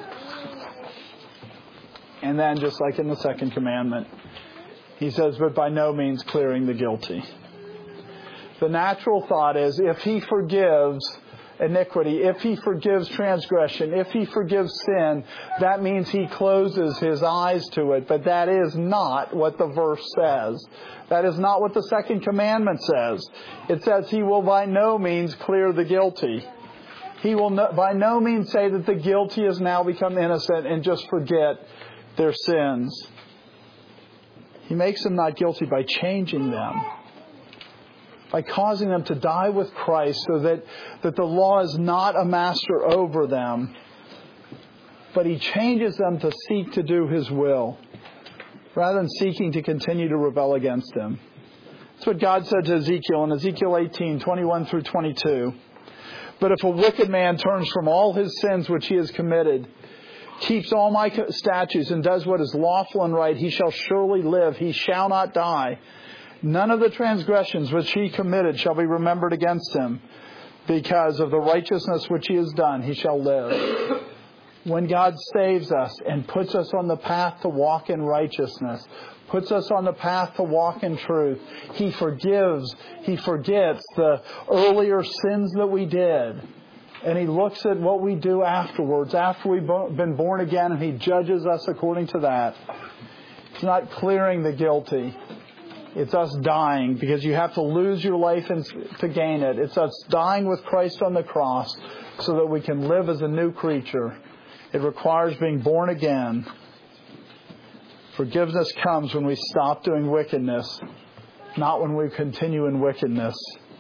And then, just like in the second commandment, He says, but by no means clearing the guilty. The natural thought is, if He forgives iniquity, if He forgives transgression, if He forgives sin, that means He closes His eyes to it. But that is not what the verse says. That is not what the second commandment says. It says He will by no means clear the guilty. He will no, by no means say that the guilty has now become innocent and just forget their sins. He makes them not guilty by changing them, by causing them to die with Christ so that, that the law is not a master over them, but He changes them to seek to do His will rather than seeking to continue to rebel against Him. That's what God said to Ezekiel in Ezekiel eighteen, twenty-one through twenty-two. But if a wicked man turns from all his sins which he has committed, keeps all my statutes and does what is lawful and right, he shall surely live. He shall not die. None of the transgressions which he committed shall be remembered against him. Because of the righteousness which he has done, he shall live. When God saves us and puts us on the path to walk in righteousness, puts us on the path to walk in truth, He forgives, He forgets the earlier sins that we did. And He looks at what we do afterwards, after we've been born again, and He judges us according to that. It's not clearing the guilty. It's us dying, because you have to lose your life to gain it. It's us dying with Christ on the cross so that we can live as a new creature. It requires being born again. Forgiveness comes when we stop doing wickedness, not when we continue in wickedness.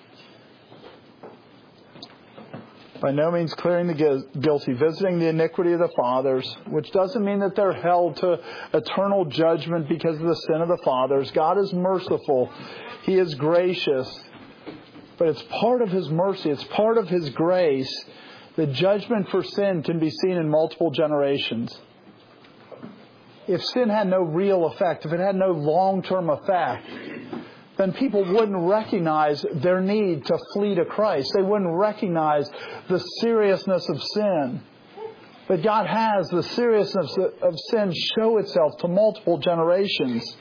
By no means clearing the guilty, visiting the iniquity of the fathers, which doesn't mean that they're held to eternal judgment because of the sin of the fathers. God is merciful. He is gracious. But it's part of His mercy. It's part of His grace. The judgment for sin can be seen in multiple generations. If sin had no real effect, if it had no long-term effect, then people wouldn't recognize their need to flee to Christ. They wouldn't recognize the seriousness of sin. But God has the seriousness of sin show itself to multiple generations.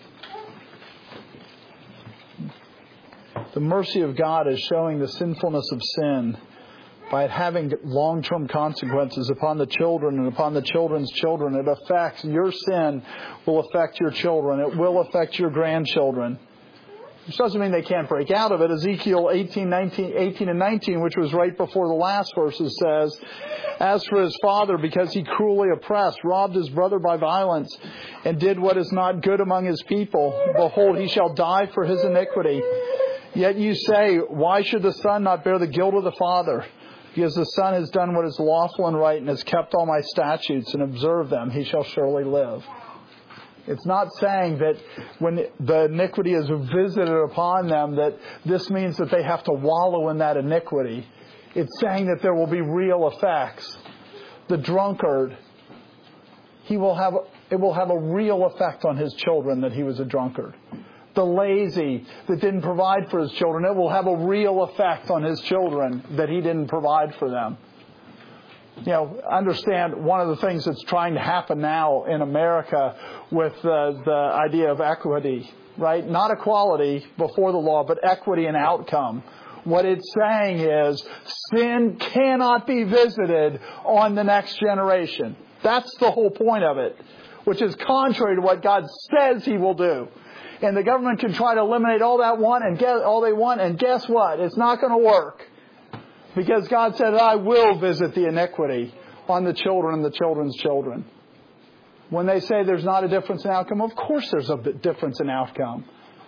The mercy of God is showing the sinfulness of sin by it having long-term consequences upon the children and upon the children's children. It affects your sin, will affect your children. It will affect your grandchildren. Which doesn't mean they can't break out of it. Ezekiel eighteen, nineteen, eighteen and nineteen, which was right before the last verses, says, as for his father, because he cruelly oppressed, robbed his brother by violence, and did what is not good among his people, behold, he shall die for his iniquity. Yet you say, why should the son not bear the guilt of the father? Because the son has done what is lawful and right, and has kept all my statutes and observed them, he shall surely live. It's not saying that when the iniquity is visited upon them that this means that they have to wallow in that iniquity. It's saying that there will be real effects. The drunkard, he will have it will have a real effect on his children that he was a drunkard. The lazy that didn't provide for his children, it will have a real effect on his children that he didn't provide for them. You know, understand one of the things that's trying to happen now in America with uh, the idea of equity, right? Not equality before the law, but equity in outcome. What it's saying is sin cannot be visited on the next generation. That's the whole point of it, which is contrary to what God says He will do. And the government can try to eliminate all that want and get all they want, and guess what? It's not going to work. Because God said, I will visit the iniquity on the children and the children's children. When they say there's not a difference in outcome, of course there's a difference in outcome.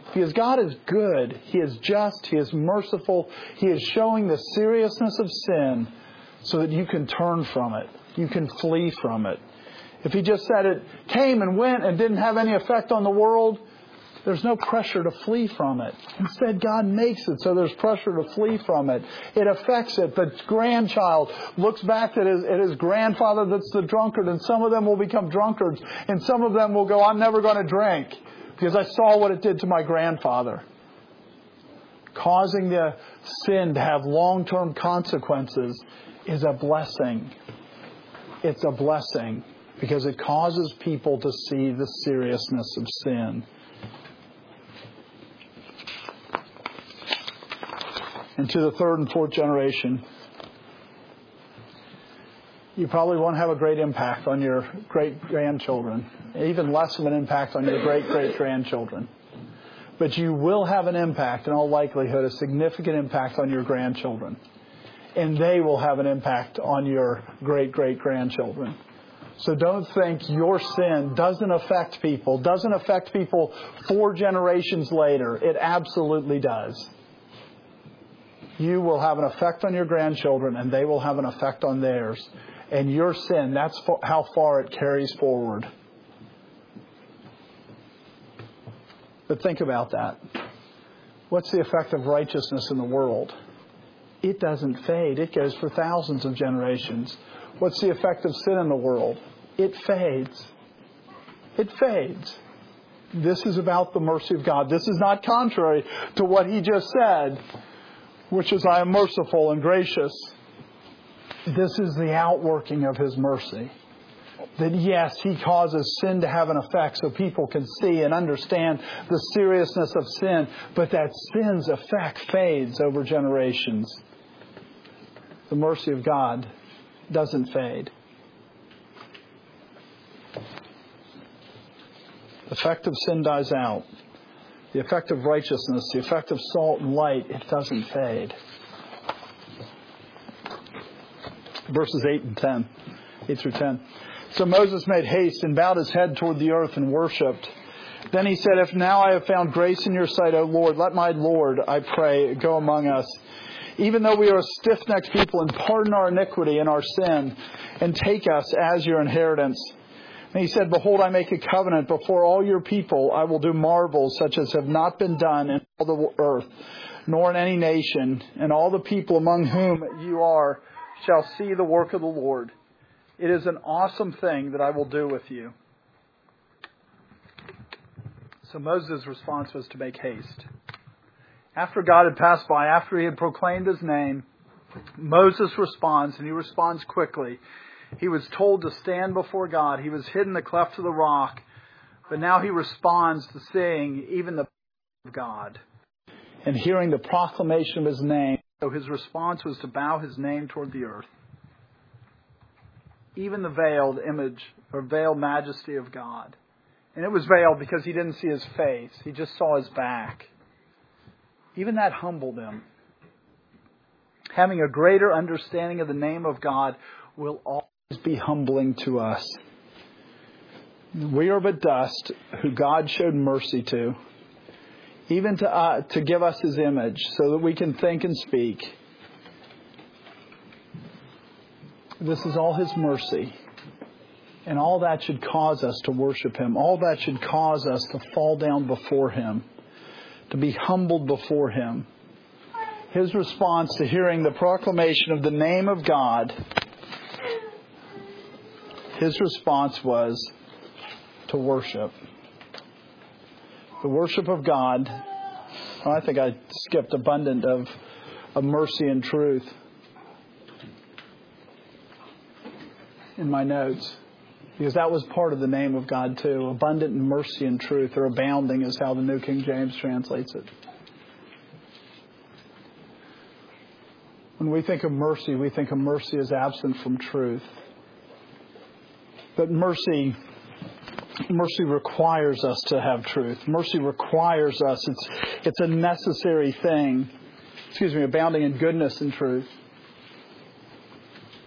Because God is good. He is just. He is merciful. He is showing the seriousness of sin so that you can turn from it. You can flee from it. If He just said it came and went and didn't have any effect on the world, there's no pressure to flee from it. Instead, God makes it so there's pressure to flee from it. It affects it. The grandchild looks back at his, at his grandfather that's the drunkard, and some of them will become drunkards, and some of them will go, I'm never going to drink because I saw what it did to my grandfather. Causing the sin to have long-term consequences is a blessing. It's a blessing because it causes people to see the seriousness of sin. And to the third and fourth generation, you probably won't have a great impact on your great-grandchildren, even less of an impact on your great-great-grandchildren. But you will have an impact, in all likelihood, a significant impact on your grandchildren. And they will have an impact on your great-great-grandchildren. So don't think your sin doesn't affect people, doesn't affect people four generations later. It absolutely does. You will have an effect on your grandchildren, and they will have an effect on theirs. And your sin, that's how far it carries forward. But think about that. What's the effect of righteousness in the world? It doesn't fade. It goes for thousands of generations. What's the effect of sin in the world? It fades. It fades. This is about the mercy of God. This is not contrary to what He just said, which is, I am merciful and gracious. This is the outworking of His mercy. That yes, He causes sin to have an effect so people can see and understand the seriousness of sin, but that sin's effect fades over generations. The mercy of God doesn't fade. The effect of sin dies out. The effect of righteousness, the effect of salt and light, it doesn't fade. Verses eight and ten. eight through ten. So Moses made haste and bowed his head toward the earth and worshipped. Then he said, If now I have found grace in your sight, O Lord, let my Lord, I pray, go among us. Even though we are a stiff-necked people, and pardon our iniquity and our sin, and take us as your inheritance. And he said, Behold, I make a covenant before all your people. I will do marvels such as have not been done in all the earth, nor in any nation. And all the people among whom you are shall see the work of the Lord. It is an awesome thing that I will do with you. So Moses' response was to make haste. After God had passed by, after he had proclaimed His name, Moses responds, and he responds quickly. He was told to stand before God. He was hid in the cleft of the rock. But now he responds to seeing even the of God and hearing the proclamation of His name. So his response was to bow his name toward the earth. Even the veiled image or veiled majesty of God. And it was veiled because he didn't see His face. He just saw His back. Even that humbled him. Having a greater understanding of the name of God will always be humbling to us. We are but dust who God showed mercy to, even to uh, to give us His image so that we can think and speak. This is all His mercy. And all that should cause us to worship Him. All that should cause us to fall down before Him, to be humbled before Him. His response to hearing the proclamation of the name of God, His response was to worship. The worship of God. Oh, I think I skipped abundant of, of mercy and truth in my notes. Because that was part of the name of God too. Abundant in mercy and truth, or abounding is how the New King James translates it. When we think of mercy, we think of mercy as absent from truth. But mercy, mercy requires us to have truth. Mercy requires us. It's, it's a necessary thing. Excuse me, abounding in goodness and truth.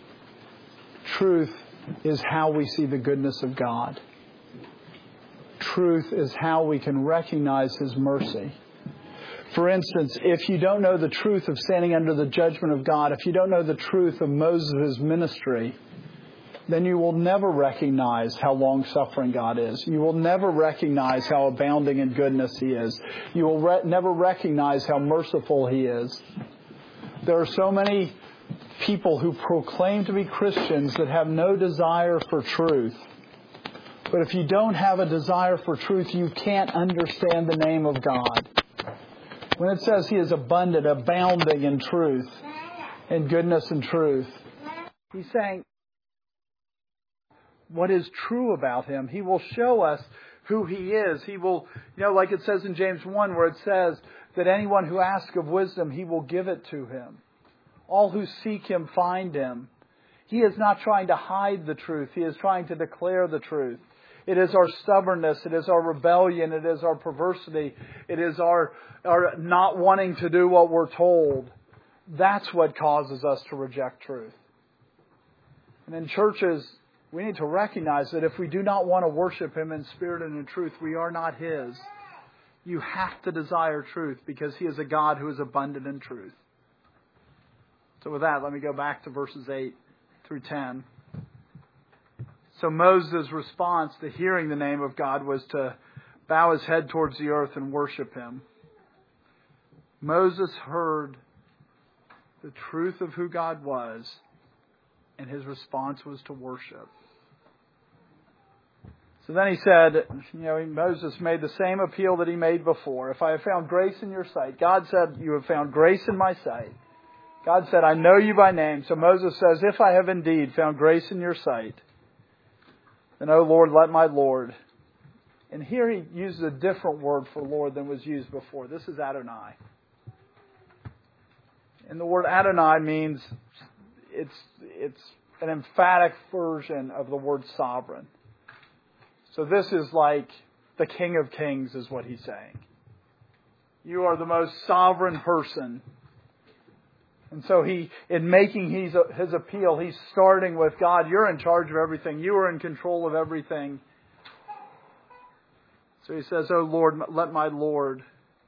Truth is how we see the goodness of God. truth is how we can recognize His mercy. For instance, if you don't know the truth of standing under the judgment of God, if you don't know the truth of Moses' ministry, then you will never recognize how long-suffering God is. You will never recognize how abounding in goodness He is. You will re- never recognize how merciful He is. There are so many people who proclaim to be Christians that have no desire for truth. But if you don't have a desire for truth, you can't understand the name of God. When it says He is abundant, abounding in truth, in goodness and truth, He's saying what is true about Him. He will show us who He is. He will, you know, like it says in James one, where it says that anyone who asks of wisdom, He will give it to him. All who seek Him find Him. He is not trying to hide the truth. He is trying to declare the truth. It is our stubbornness. It is our rebellion. It is our perversity. It is our, our not wanting to do what we're told. That's what causes us to reject truth. And in churches, we need to recognize that if we do not want to worship Him in spirit and in truth, we are not His. You have to desire truth because He is a God who is abundant in truth. So with that, let me go back to verses eight through ten. So Moses' response to hearing the name of God was to bow his head towards the earth and worship Him. Moses heard the truth of who God was, and his response was to worship. So then he said, you know, Moses made the same appeal that he made before. If I have found grace in your sight. God said, you have found grace in my sight. God said, I know you by name. So Moses says, if I have indeed found grace in your sight, then, O Lord, let my Lord. And here he uses a different word for Lord than was used before. This is Adonai. And the word Adonai means it's it's an emphatic version of the word sovereign. So this is like the King of Kings is what he's saying. You are the most sovereign person. And so he, in making his, his appeal, he's starting with God, you're in charge of everything. You are in control of everything. So he says, oh Lord, let my Lord,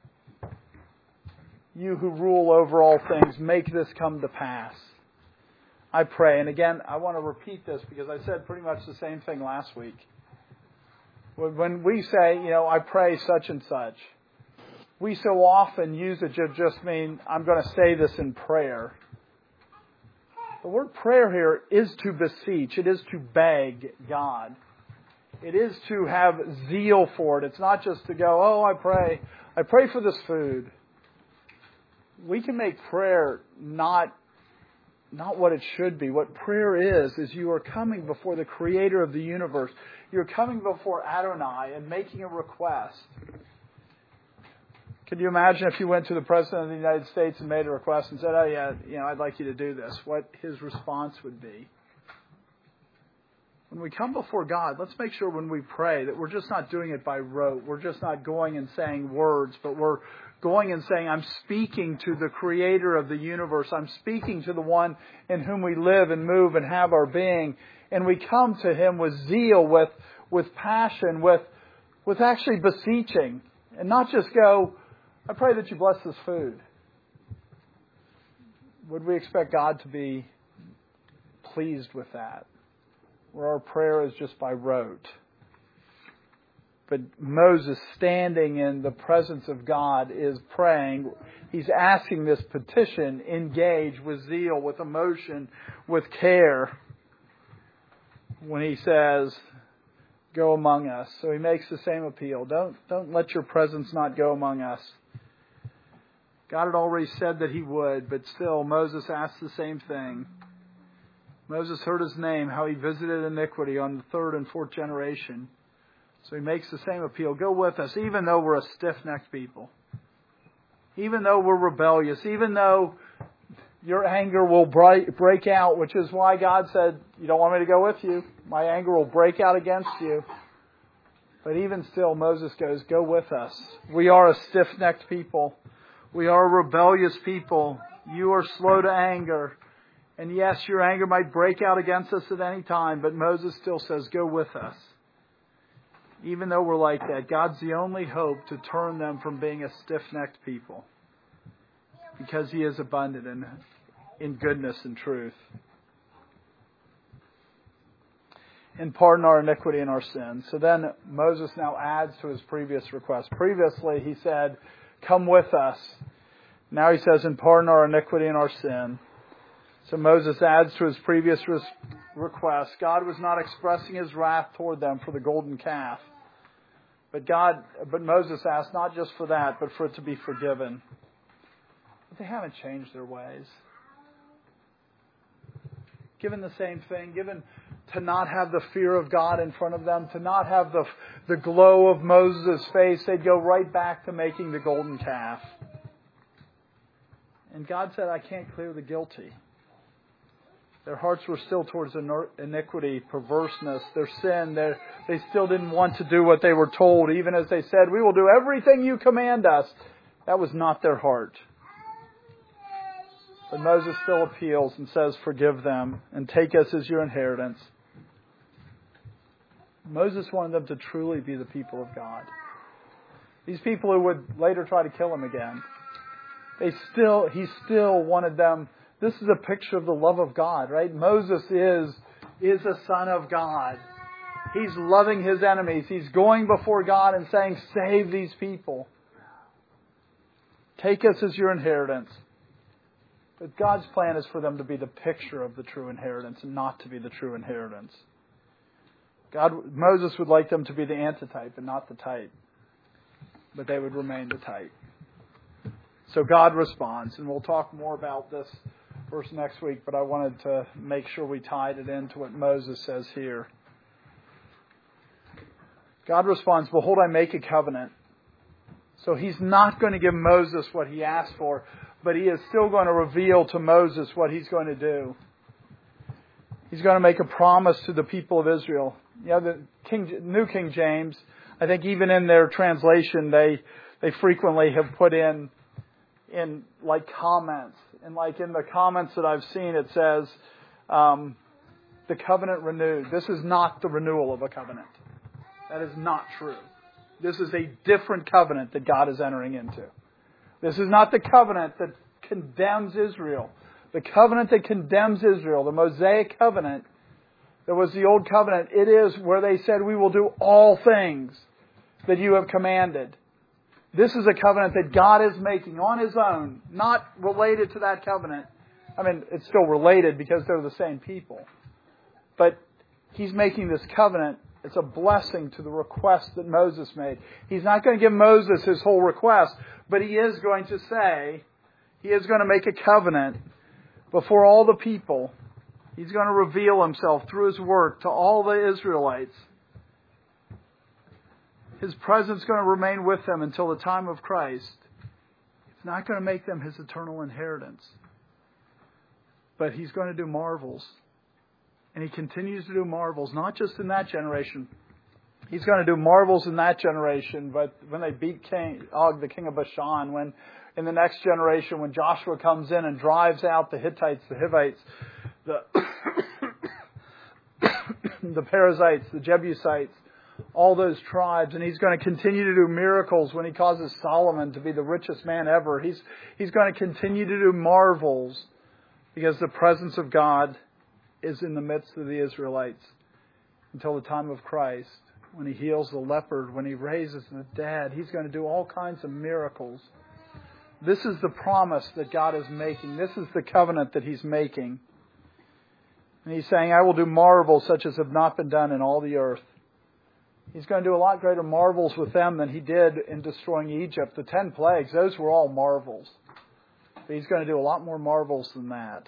you who rule over all things, make this come to pass. I pray. And again, I want to repeat this because I said pretty much the same thing last week. When we say, you know, I pray such and such, we so often use it to just mean, I'm going to say this in prayer. The word prayer here is to beseech. It is to beg God. It is to have zeal for it. It's not just to go, oh, I pray. I pray for this food. We can make prayer not, not what it should be. What prayer is, is you are coming before the Creator of the universe. You're coming before Adonai and making a request. Can you imagine if you went to the President of the United States and made a request and said, oh yeah, you know, I'd like you to do this, what his response would be? When we come before God, let's make sure when we pray that we're just not doing it by rote. We're just not going and saying words, but we're going and saying, I'm speaking to the Creator of the universe. I'm speaking to the one in whom we live and move and have our being. And we come to Him with zeal, with, with passion, with, with actually beseeching. And not just go, I pray that you bless this food. Would we expect God to be pleased with that? Where our prayer is just by rote. But Moses, standing in the presence of God, is praying. He's asking this petition, engage with zeal, with emotion, with care. When he says, go among us. So he makes the same appeal. Don't, don't let your presence not go among us. God had already said that He would, but still Moses asked the same thing. Moses heard His name, how He visited iniquity on the third and fourth generation. So he makes the same appeal. Go with us, even though we're a stiff-necked people. Even though we're rebellious. Even though your anger will break out, which is why God said, you don't want me to go with you. My anger will break out against you. But even still, Moses goes, go with us. We are a stiff-necked people. We are a rebellious people. You are slow to anger. And yes, your anger might break out against us at any time, but Moses still says, go with us. Even though we're like that, God's the only hope to turn them from being a stiff-necked people. Because He is abundant in, in goodness and truth. And pardon our iniquity and our sins. So then Moses now adds to his previous request. Previously he said, come with us. Now he says, and pardon our iniquity and our sin. So Moses adds to his previous request. God was not expressing His wrath toward them for the golden calf. But God, but Moses asked not just for that, but for it to be forgiven. But they haven't changed their ways. Given the same thing, given to not have the fear of God in front of them, to not have the, the glow of Moses' face, they'd go right back to making the golden calf. And God said, I can't clear the guilty. Their hearts were still towards iniquity, perverseness, their sin. Their, they still didn't want to do what they were told, even as they said, we will do everything you command us. That was not their heart. But Moses still appeals and says, forgive them and take us as your inheritance. Moses wanted them to truly be the people of God. These people who would later try to kill him again, they still, he still wanted them. This is a picture of the love of God, right? Moses is, is a son of God. He's loving his enemies. He's going before God and saying, save these people. Take us as your inheritance. But God's plan is for them to be the picture of the true inheritance and not to be the true inheritance. God, Moses would like them to be the antitype and not the type. But they would remain the type. So God responds. And we'll talk more about this verse next week. But I wanted to make sure we tied it into what Moses says here. God responds, behold, I make a covenant. So He's not going to give Moses what he asked for. But He is still going to reveal to Moses what He's going to do. He's going to make a promise to the people of Israel. You know, the King, New King James, I think even in their translation, they they frequently have put in in like comments. And like in the comments that I've seen, it says, um, the covenant renewed. This is not the renewal of a covenant. That is not true. This is a different covenant that God is entering into. This is not the covenant that condemns Israel. The covenant that condemns Israel, the Mosaic covenant, that was the old covenant, it is where they said, we will do all things that you have commanded. This is a covenant that God is making on His own, not related to that covenant. I mean, it's still related because they're the same people. But He's making this covenant. It's a blessing to the request that Moses made. He's not going to give Moses his whole request, but He is going to say, He is going to make a covenant before all the people. He's going to reveal Himself through His work to all the Israelites. His presence is going to remain with them until the time of Christ. It's not going to make them His eternal inheritance. But He's going to do marvels. And He continues to do marvels, not just in that generation. He's going to do marvels in that generation, but when they beat King Og, the king of Bashan, when in the next generation, when Joshua comes in and drives out the Hittites, the Hivites, the, the Perizzites, the Jebusites, all those tribes, and He's going to continue to do miracles when He causes Solomon to be the richest man ever. He's, he's going to continue to do marvels because the presence of God is in the midst of the Israelites until the time of Christ. When He heals the leopard, when He raises the dead, He's going to do all kinds of miracles. This is the promise that God is making. This is the covenant that He's making. And He's saying, I will do marvels such as have not been done in all the earth. He's going to do a lot greater marvels with them than He did in destroying Egypt. The ten plagues, those were all marvels. But He's going to do a lot more marvels than that.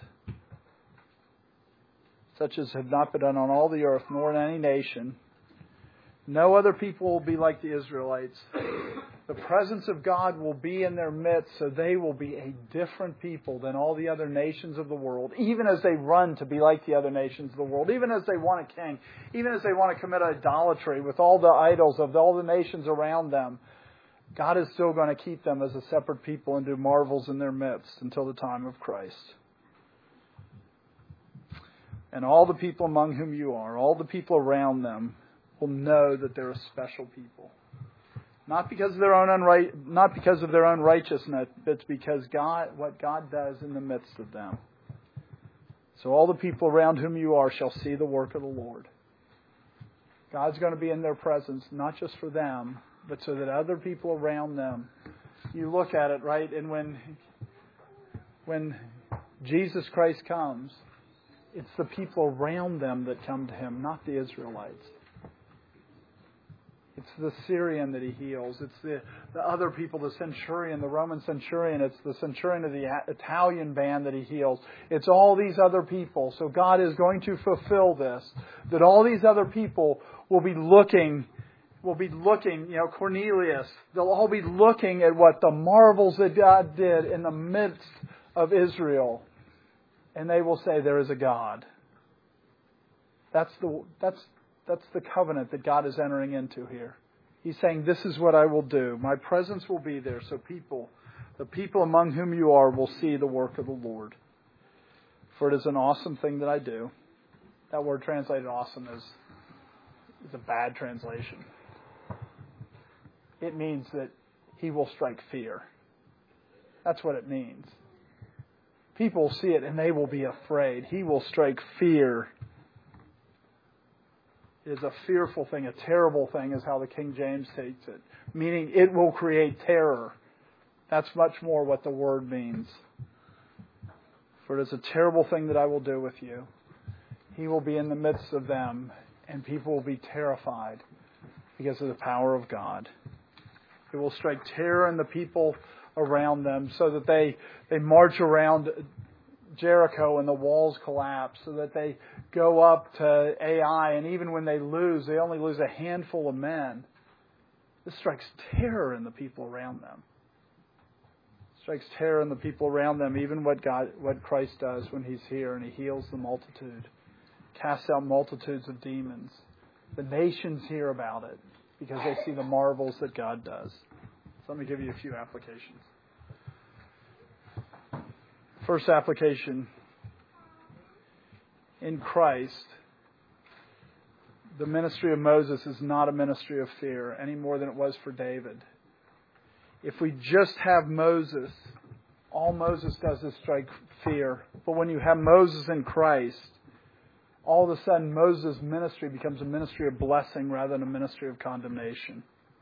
Such as have not been done on all the earth, nor in any nation. No other people will be like the Israelites. The presence of God will be in their midst, so they will be a different people than all the other nations of the world, even as they run to be like the other nations of the world, even as they want a king, even as they want to commit idolatry with all the idols of all the nations around them. God is still going to keep them as a separate people and do marvels in their midst until the time of Christ. And all the people among whom you are, all the people around them, will know that they're a special people. Not because of their own unright, not because of their own righteousness, but it's because God, what God does in the midst of them. So all the people around whom you are shall see the work of the Lord. God's going to be in their presence, not just for them, but so that other people around them. You look at it, right? And when when Jesus Christ comes, it's the people around them that come to Him, not the Israelites. It's the Syrian that He heals. It's the, the other people, the centurion, the Roman centurion. It's the centurion of the Italian band that He heals. It's all these other people. So God is going to fulfill this. That all these other people will be looking, will be looking, you know, Cornelius. They'll all be looking at what the marvels that God did in the midst of Israel. And they will say, there is a God. That's the, that's, That's the covenant that God is entering into here. He's saying, this is what I will do. My presence will be there so people, the people among whom you are, will see the work of the Lord. For it is an awesome thing that I do. That word translated awesome is, is a bad translation. It means that He will strike fear. That's what it means. People will see it and they will be afraid. He will strike fear. Is a fearful thing, a terrible thing is how the King James takes it. Meaning it will create terror. That's much more what the word means. For it is a terrible thing that I will do with you. He will be in the midst of them and people will be terrified because of the power of God. It will strike terror in the people around them so that they, they march around Jericho and the walls collapse, so that they go up to Ai, and even when they lose, they only lose a handful of men. This strikes terror in the people around them. It strikes terror in the people around them, even what God, what Christ does when He's here and He heals the multitude, casts out multitudes of demons. The nations hear about it because they see the marvels that God does. So let me give you a few applications. First application, in Christ, the ministry of Moses is not a ministry of fear any more than it was for David. If we just have Moses, all Moses does is strike fear. But when you have Moses in Christ, all of a sudden Moses' ministry becomes a ministry of blessing rather than a ministry of condemnation.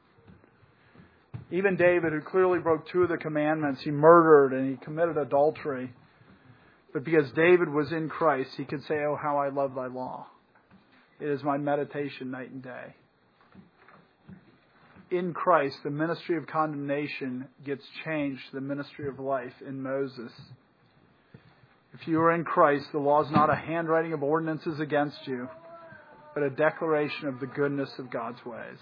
Even David, who clearly broke two of the commandments, he murdered and he committed adultery. But because David was in Christ, he could say, oh, how I love thy law. It is my meditation night and day. In Christ, the ministry of condemnation gets changed to the ministry of life in Moses. If you are in Christ, the law is not a handwriting of ordinances against you, but a declaration of the goodness of God's ways.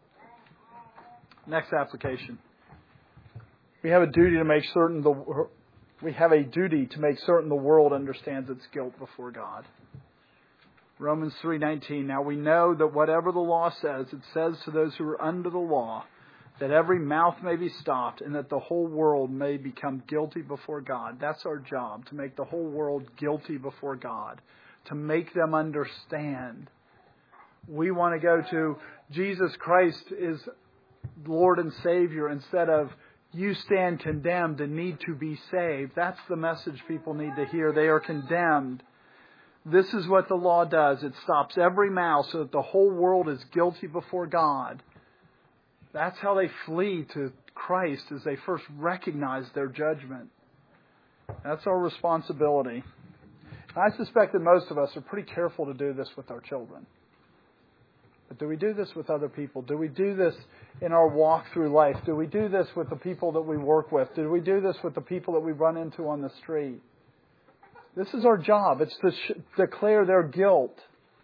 Next application. We have a duty to make certain the we have a duty to make certain the world understands its guilt before God. Romans three nineteen. Now we know that whatever the law says, it says to those who are under the law, that every mouth may be stopped and that the whole world may become guilty before God. That's our job, to make the whole world guilty before God, to make them understand. We want to go to Jesus Christ is Lord and Savior instead of you stand condemned and need to be saved. That's the message people need to hear. They are condemned. This is what the law does. It stops every mouth so that the whole world is guilty before God. That's how they flee to Christ, as they first recognize their judgment. That's our responsibility. I suspect that most of us are pretty careful to do this with our children. But do we do this with other people? Do we do this in our walk through life? Do we do this with the people that we work with? Do we do this with the people that we run into on the street? This is our job. It's to sh- declare their guilt.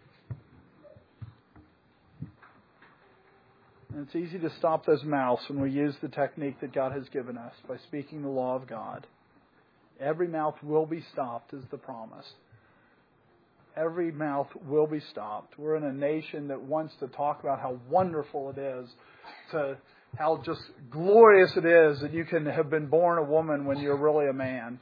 And it's easy to stop those mouths when we use the technique that God has given us by speaking the law of God. Every mouth will be stopped is the promise. Every mouth will be stopped. We're in a nation that wants to talk about how wonderful it is, to how just glorious it is that you can have been born a woman when you're really a man.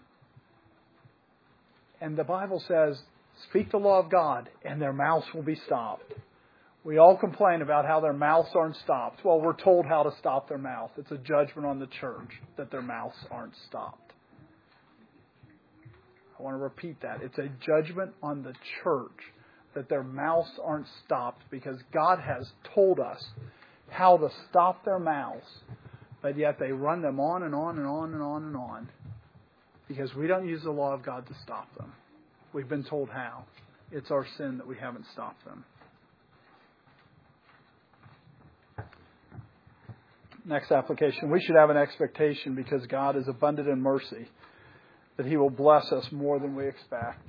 And the Bible says, speak the law of God and their mouths will be stopped. We all complain about how their mouths aren't stopped. Well, we're told how to stop their mouth. It's a judgment on the church that their mouths aren't stopped. I want to repeat that. It's a judgment on the church that their mouths aren't stopped because God has told us how to stop their mouths, but yet they run them on and on and on and on and on because we don't use the law of God to stop them. We've been told how. It's our sin that we haven't stopped them. Next application. We should have an expectation because God is abundant in mercy that He will bless us more than we expect.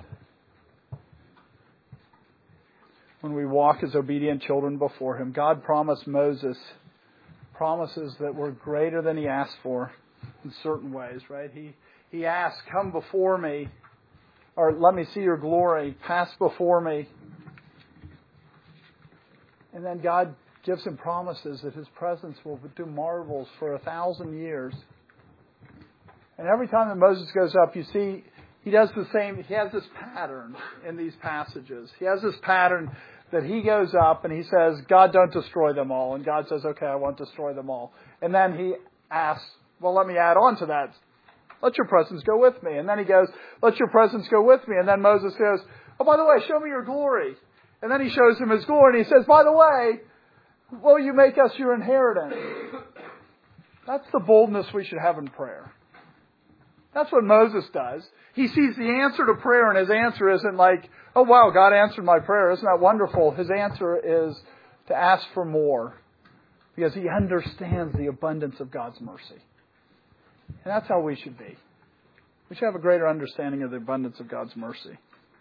When we walk as obedient children before Him, God promised Moses promises that were greater than he asked for in certain ways, right? He he asked, come before me, or let me see your glory, pass before me. And then God gives him promises that His presence will do marvels for a thousand years. And every time that Moses goes up, you see he does the same. He has this pattern in these passages. He has this pattern that he goes up and he says, God, don't destroy them all. And God says, okay, I won't destroy them all. And then he asks, well, let me add on to that. Let your presence go with me. And then he goes, let your presence go with me. And then Moses goes, oh, by the way, show me your glory. And then he shows him His glory and he says, by the way, will you make us your inheritance? That's the boldness we should have in prayer. That's what Moses does. He sees the answer to prayer, and his answer isn't like, oh wow, God answered my prayer. Isn't that wonderful? His answer is to ask for more because he understands the abundance of God's mercy. And that's how we should be. We should have a greater understanding of the abundance of God's mercy.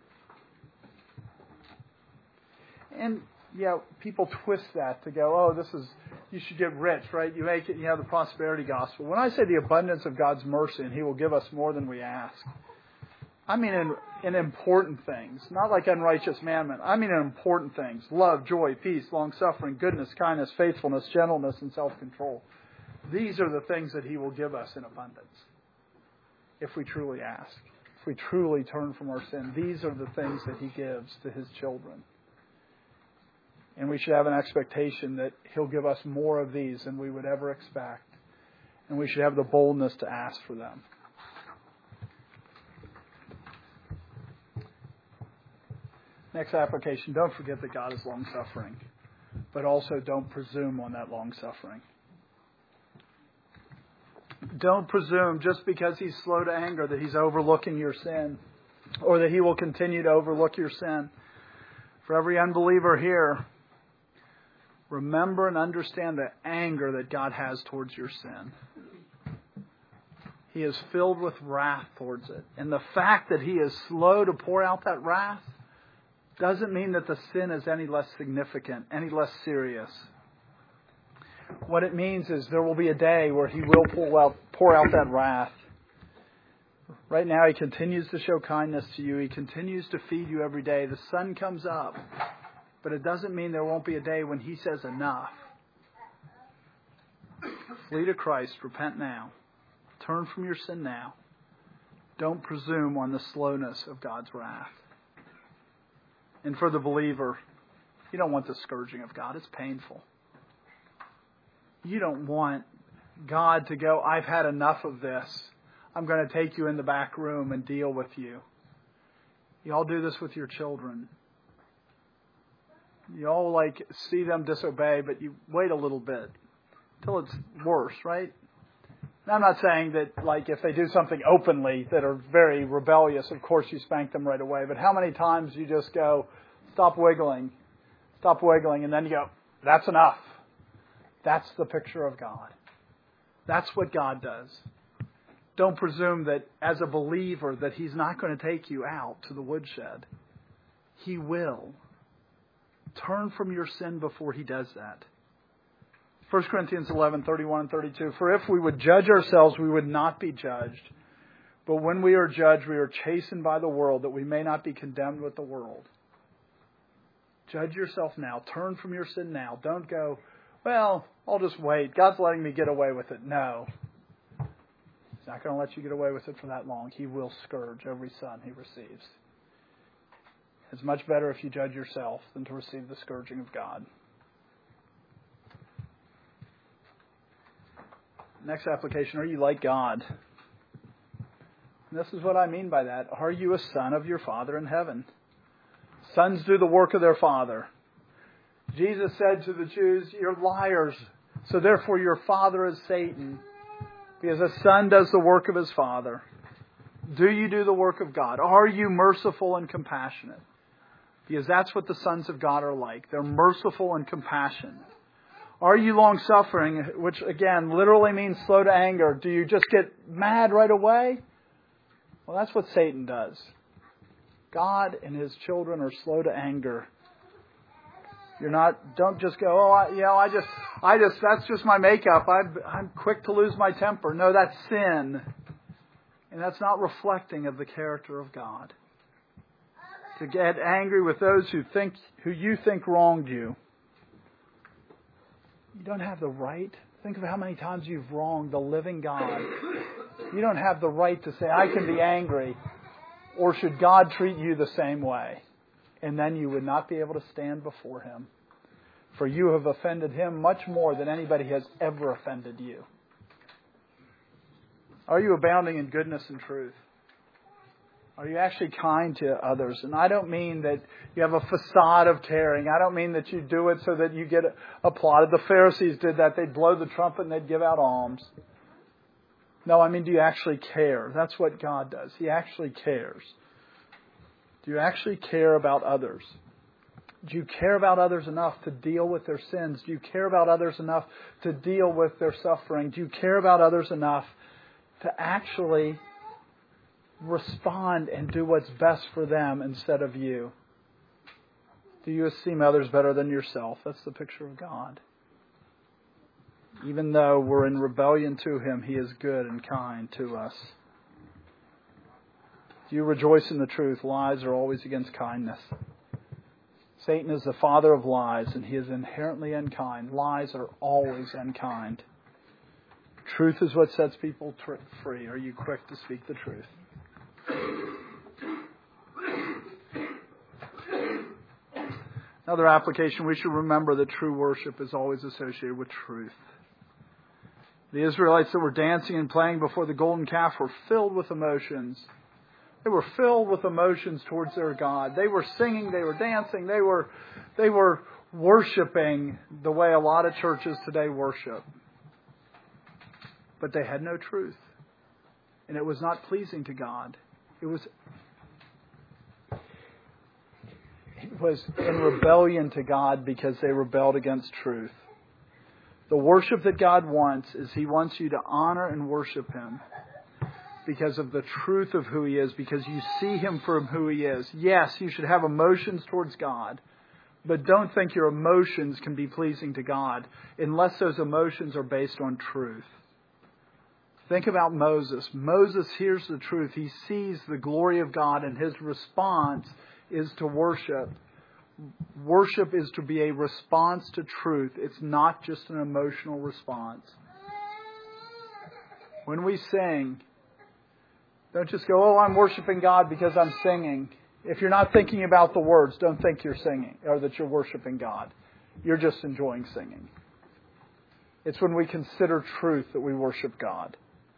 And yeah, people twist that to go, oh, this is, you should get rich, right? You make it, you have the prosperity gospel. When I say the abundance of God's mercy and He will give us more than we ask, I mean in, in important things, not like unrighteous mammon. I mean in important things. Love, joy, peace, long-suffering, goodness, kindness, faithfulness, gentleness, and self-control. These are the things that He will give us in abundance if we truly ask. If we truly turn from our sin, these are the things that He gives to His children. And we should have an expectation that He'll give us more of these than we would ever expect. And we should have the boldness to ask for them. Next application, don't forget that God is long-suffering. But also don't presume on that long-suffering. Don't presume just because He's slow to anger that He's overlooking your sin. Or that He will continue to overlook your sin. For every unbeliever here, remember and understand the anger that God has towards your sin. He is filled with wrath towards it. And the fact that He is slow to pour out that wrath doesn't mean that the sin is any less significant, any less serious. What it means is there will be a day where He will pour out, pour out that wrath. Right now He continues to show kindness to you. He continues to feed you every day. The sun comes up. But it doesn't mean there won't be a day when He says enough. Flee to Christ. Repent now. Turn from your sin now. Don't presume on the slowness of God's wrath. And for the believer, you don't want the scourging of God. It's painful. You don't want God to go, I've had enough of this. I'm going to take you in the back room and deal with you. You all do this with your children. You all like see them disobey, but you wait a little bit till it's worse, right? Now, I'm not saying that like if they do something openly that are very rebellious, of course you spank them right away. But how many times you just go, stop wiggling, stop wiggling, and then you go, that's enough. That's the picture of God. That's what God does. Don't presume that as a believer that He's not going to take you out to the woodshed. He will. Turn from your sin before He does that. First Corinthians eleven, thirty-one and thirty-two. For if we would judge ourselves, we would not be judged. But when we are judged, we are chastened by the world, that we may not be condemned with the world. Judge yourself now. Turn from your sin now. Don't go, well, I'll just wait. God's letting me get away with it. No. He's not going to let you get away with it for that long. He will scourge every son He receives. It's much better if you judge yourself than to receive the scourging of God. Next application, are you like God? And this is what I mean by that. Are you a son of your Father in heaven? Sons do the work of their Father. Jesus said to the Jews, you're liars, so therefore your father is Satan, because a son does the work of his father. Do you do the work of God? Are you merciful and compassionate? Because that's what the sons of God are like. They're merciful and compassionate. Are you long-suffering, which again literally means slow to anger? Do you just get mad right away? Well, that's what Satan does. God and His children are slow to anger. You're not, don't just go, oh, I, you know, I just, I just, that's just my makeup. I'm, I'm quick to lose my temper. No, that's sin. And that's not reflecting of the character of God. To get angry with those who think, who you think wronged you. You don't have the right. Think of how many times you've wronged the living God. You don't have the right to say, I can be angry. Or should God treat you the same way? And then you would not be able to stand before Him. For you have offended Him much more than anybody has ever offended you. Are you abounding in goodness and truth? Are you actually kind to others? And I don't mean that you have a facade of caring. I don't mean that you do it so that you get applauded. The Pharisees did that. They'd blow the trumpet and they'd give out alms. No, I mean, do you actually care? That's what God does. He actually cares. Do you actually care about others? Do you care about others enough to deal with their sins? Do you care about others enough to deal with their suffering? Do you care about others enough to actually respond and do what's best for them instead of you? Do you esteem others better than yourself? That's the picture of God. Even though we're in rebellion to Him, He is good and kind to us. Do you rejoice in the truth? Lies are always against kindness. Satan is the father of lies, and he is inherently unkind. Lies are always unkind. Truth is what sets people tr- free. Are you quick to speak the truth? Another application, we should remember that true worship is always associated with truth. The Israelites that were dancing and playing before the golden calf were filled with emotions. They were filled with emotions towards their God. They were singing, they were dancing, they were, they were worshiping the way a lot of churches today worship. But they had no truth. And it was not pleasing to God. It was, it was in rebellion to God because they rebelled against truth. The worship that God wants is He wants you to honor and worship Him because of the truth of who He is, because you see Him for who He is. Yes, you should have emotions towards God, but don't think your emotions can be pleasing to God unless those emotions are based on truth. Think about Moses. Moses hears the truth. He sees the glory of God, and his response is to worship. Worship is to be a response to truth. It's not just an emotional response. When we sing, don't just go, oh, I'm worshiping God because I'm singing. If you're not thinking about the words, don't think you're singing or that you're worshiping God. You're just enjoying singing. It's when we consider truth that we worship God.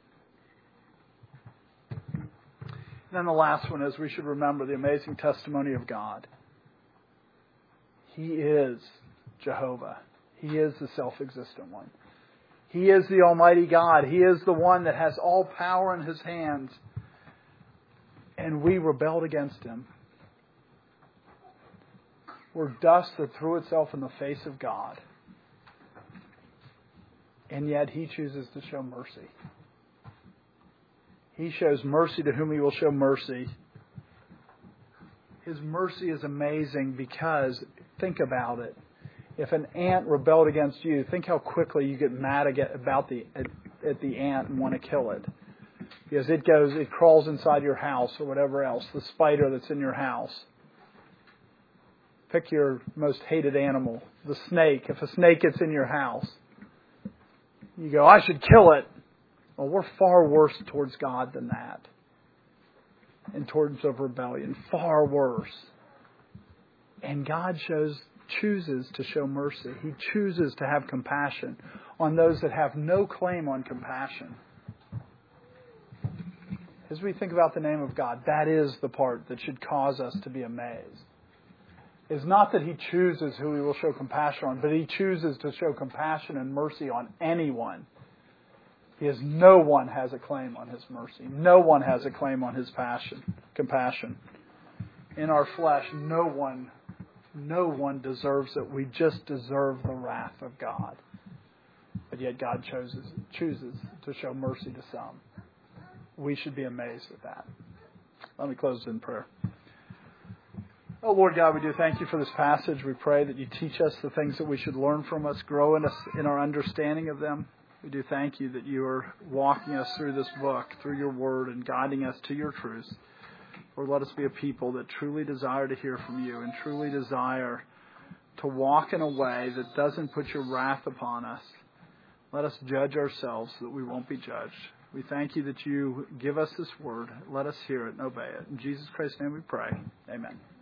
And then the last one is we should remember the amazing testimony of God. He is Jehovah. He is the self-existent one. He is the Almighty God. He is the one that has all power in His hands. And we rebelled against Him. We're dust that threw itself in the face of God. And yet He chooses to show mercy. He shows mercy to whom He will show mercy. His mercy is amazing because, think about it. If an ant rebelled against you, think how quickly you get mad about the at, at the ant and want to kill it. Because it goes, it crawls inside your house or whatever else, the spider that's in your house. Pick your most hated animal, the snake. If a snake gets in your house, you go, I should kill it. Well, we're far worse towards God than that. In terms of rebellion, far worse. And God shows chooses to show mercy. He chooses to have compassion on those that have no claim on compassion. As we think about the name of God, that is the part that should cause us to be amazed. It's not that He chooses who He will show compassion on, but He chooses to show compassion and mercy on anyone. He has, no one has a claim on His mercy. No one has a claim on His passion, compassion. In our flesh, no one, no one deserves it. We just deserve the wrath of God. But yet God chooses, chooses to show mercy to some. We should be amazed at that. Let me close in prayer. Oh, Lord God, we do thank You for this passage. We pray that You teach us the things that we should learn from us, grow in us in our understanding of them. We do thank You that You are walking us through this book, through Your Word, and guiding us to Your truths. Lord, let us be a people that truly desire to hear from You and truly desire to walk in a way that doesn't put Your wrath upon us. Let us judge ourselves so that we won't be judged. We thank You that You give us this word. Let us hear it and obey it. In Jesus Christ's name we pray. Amen.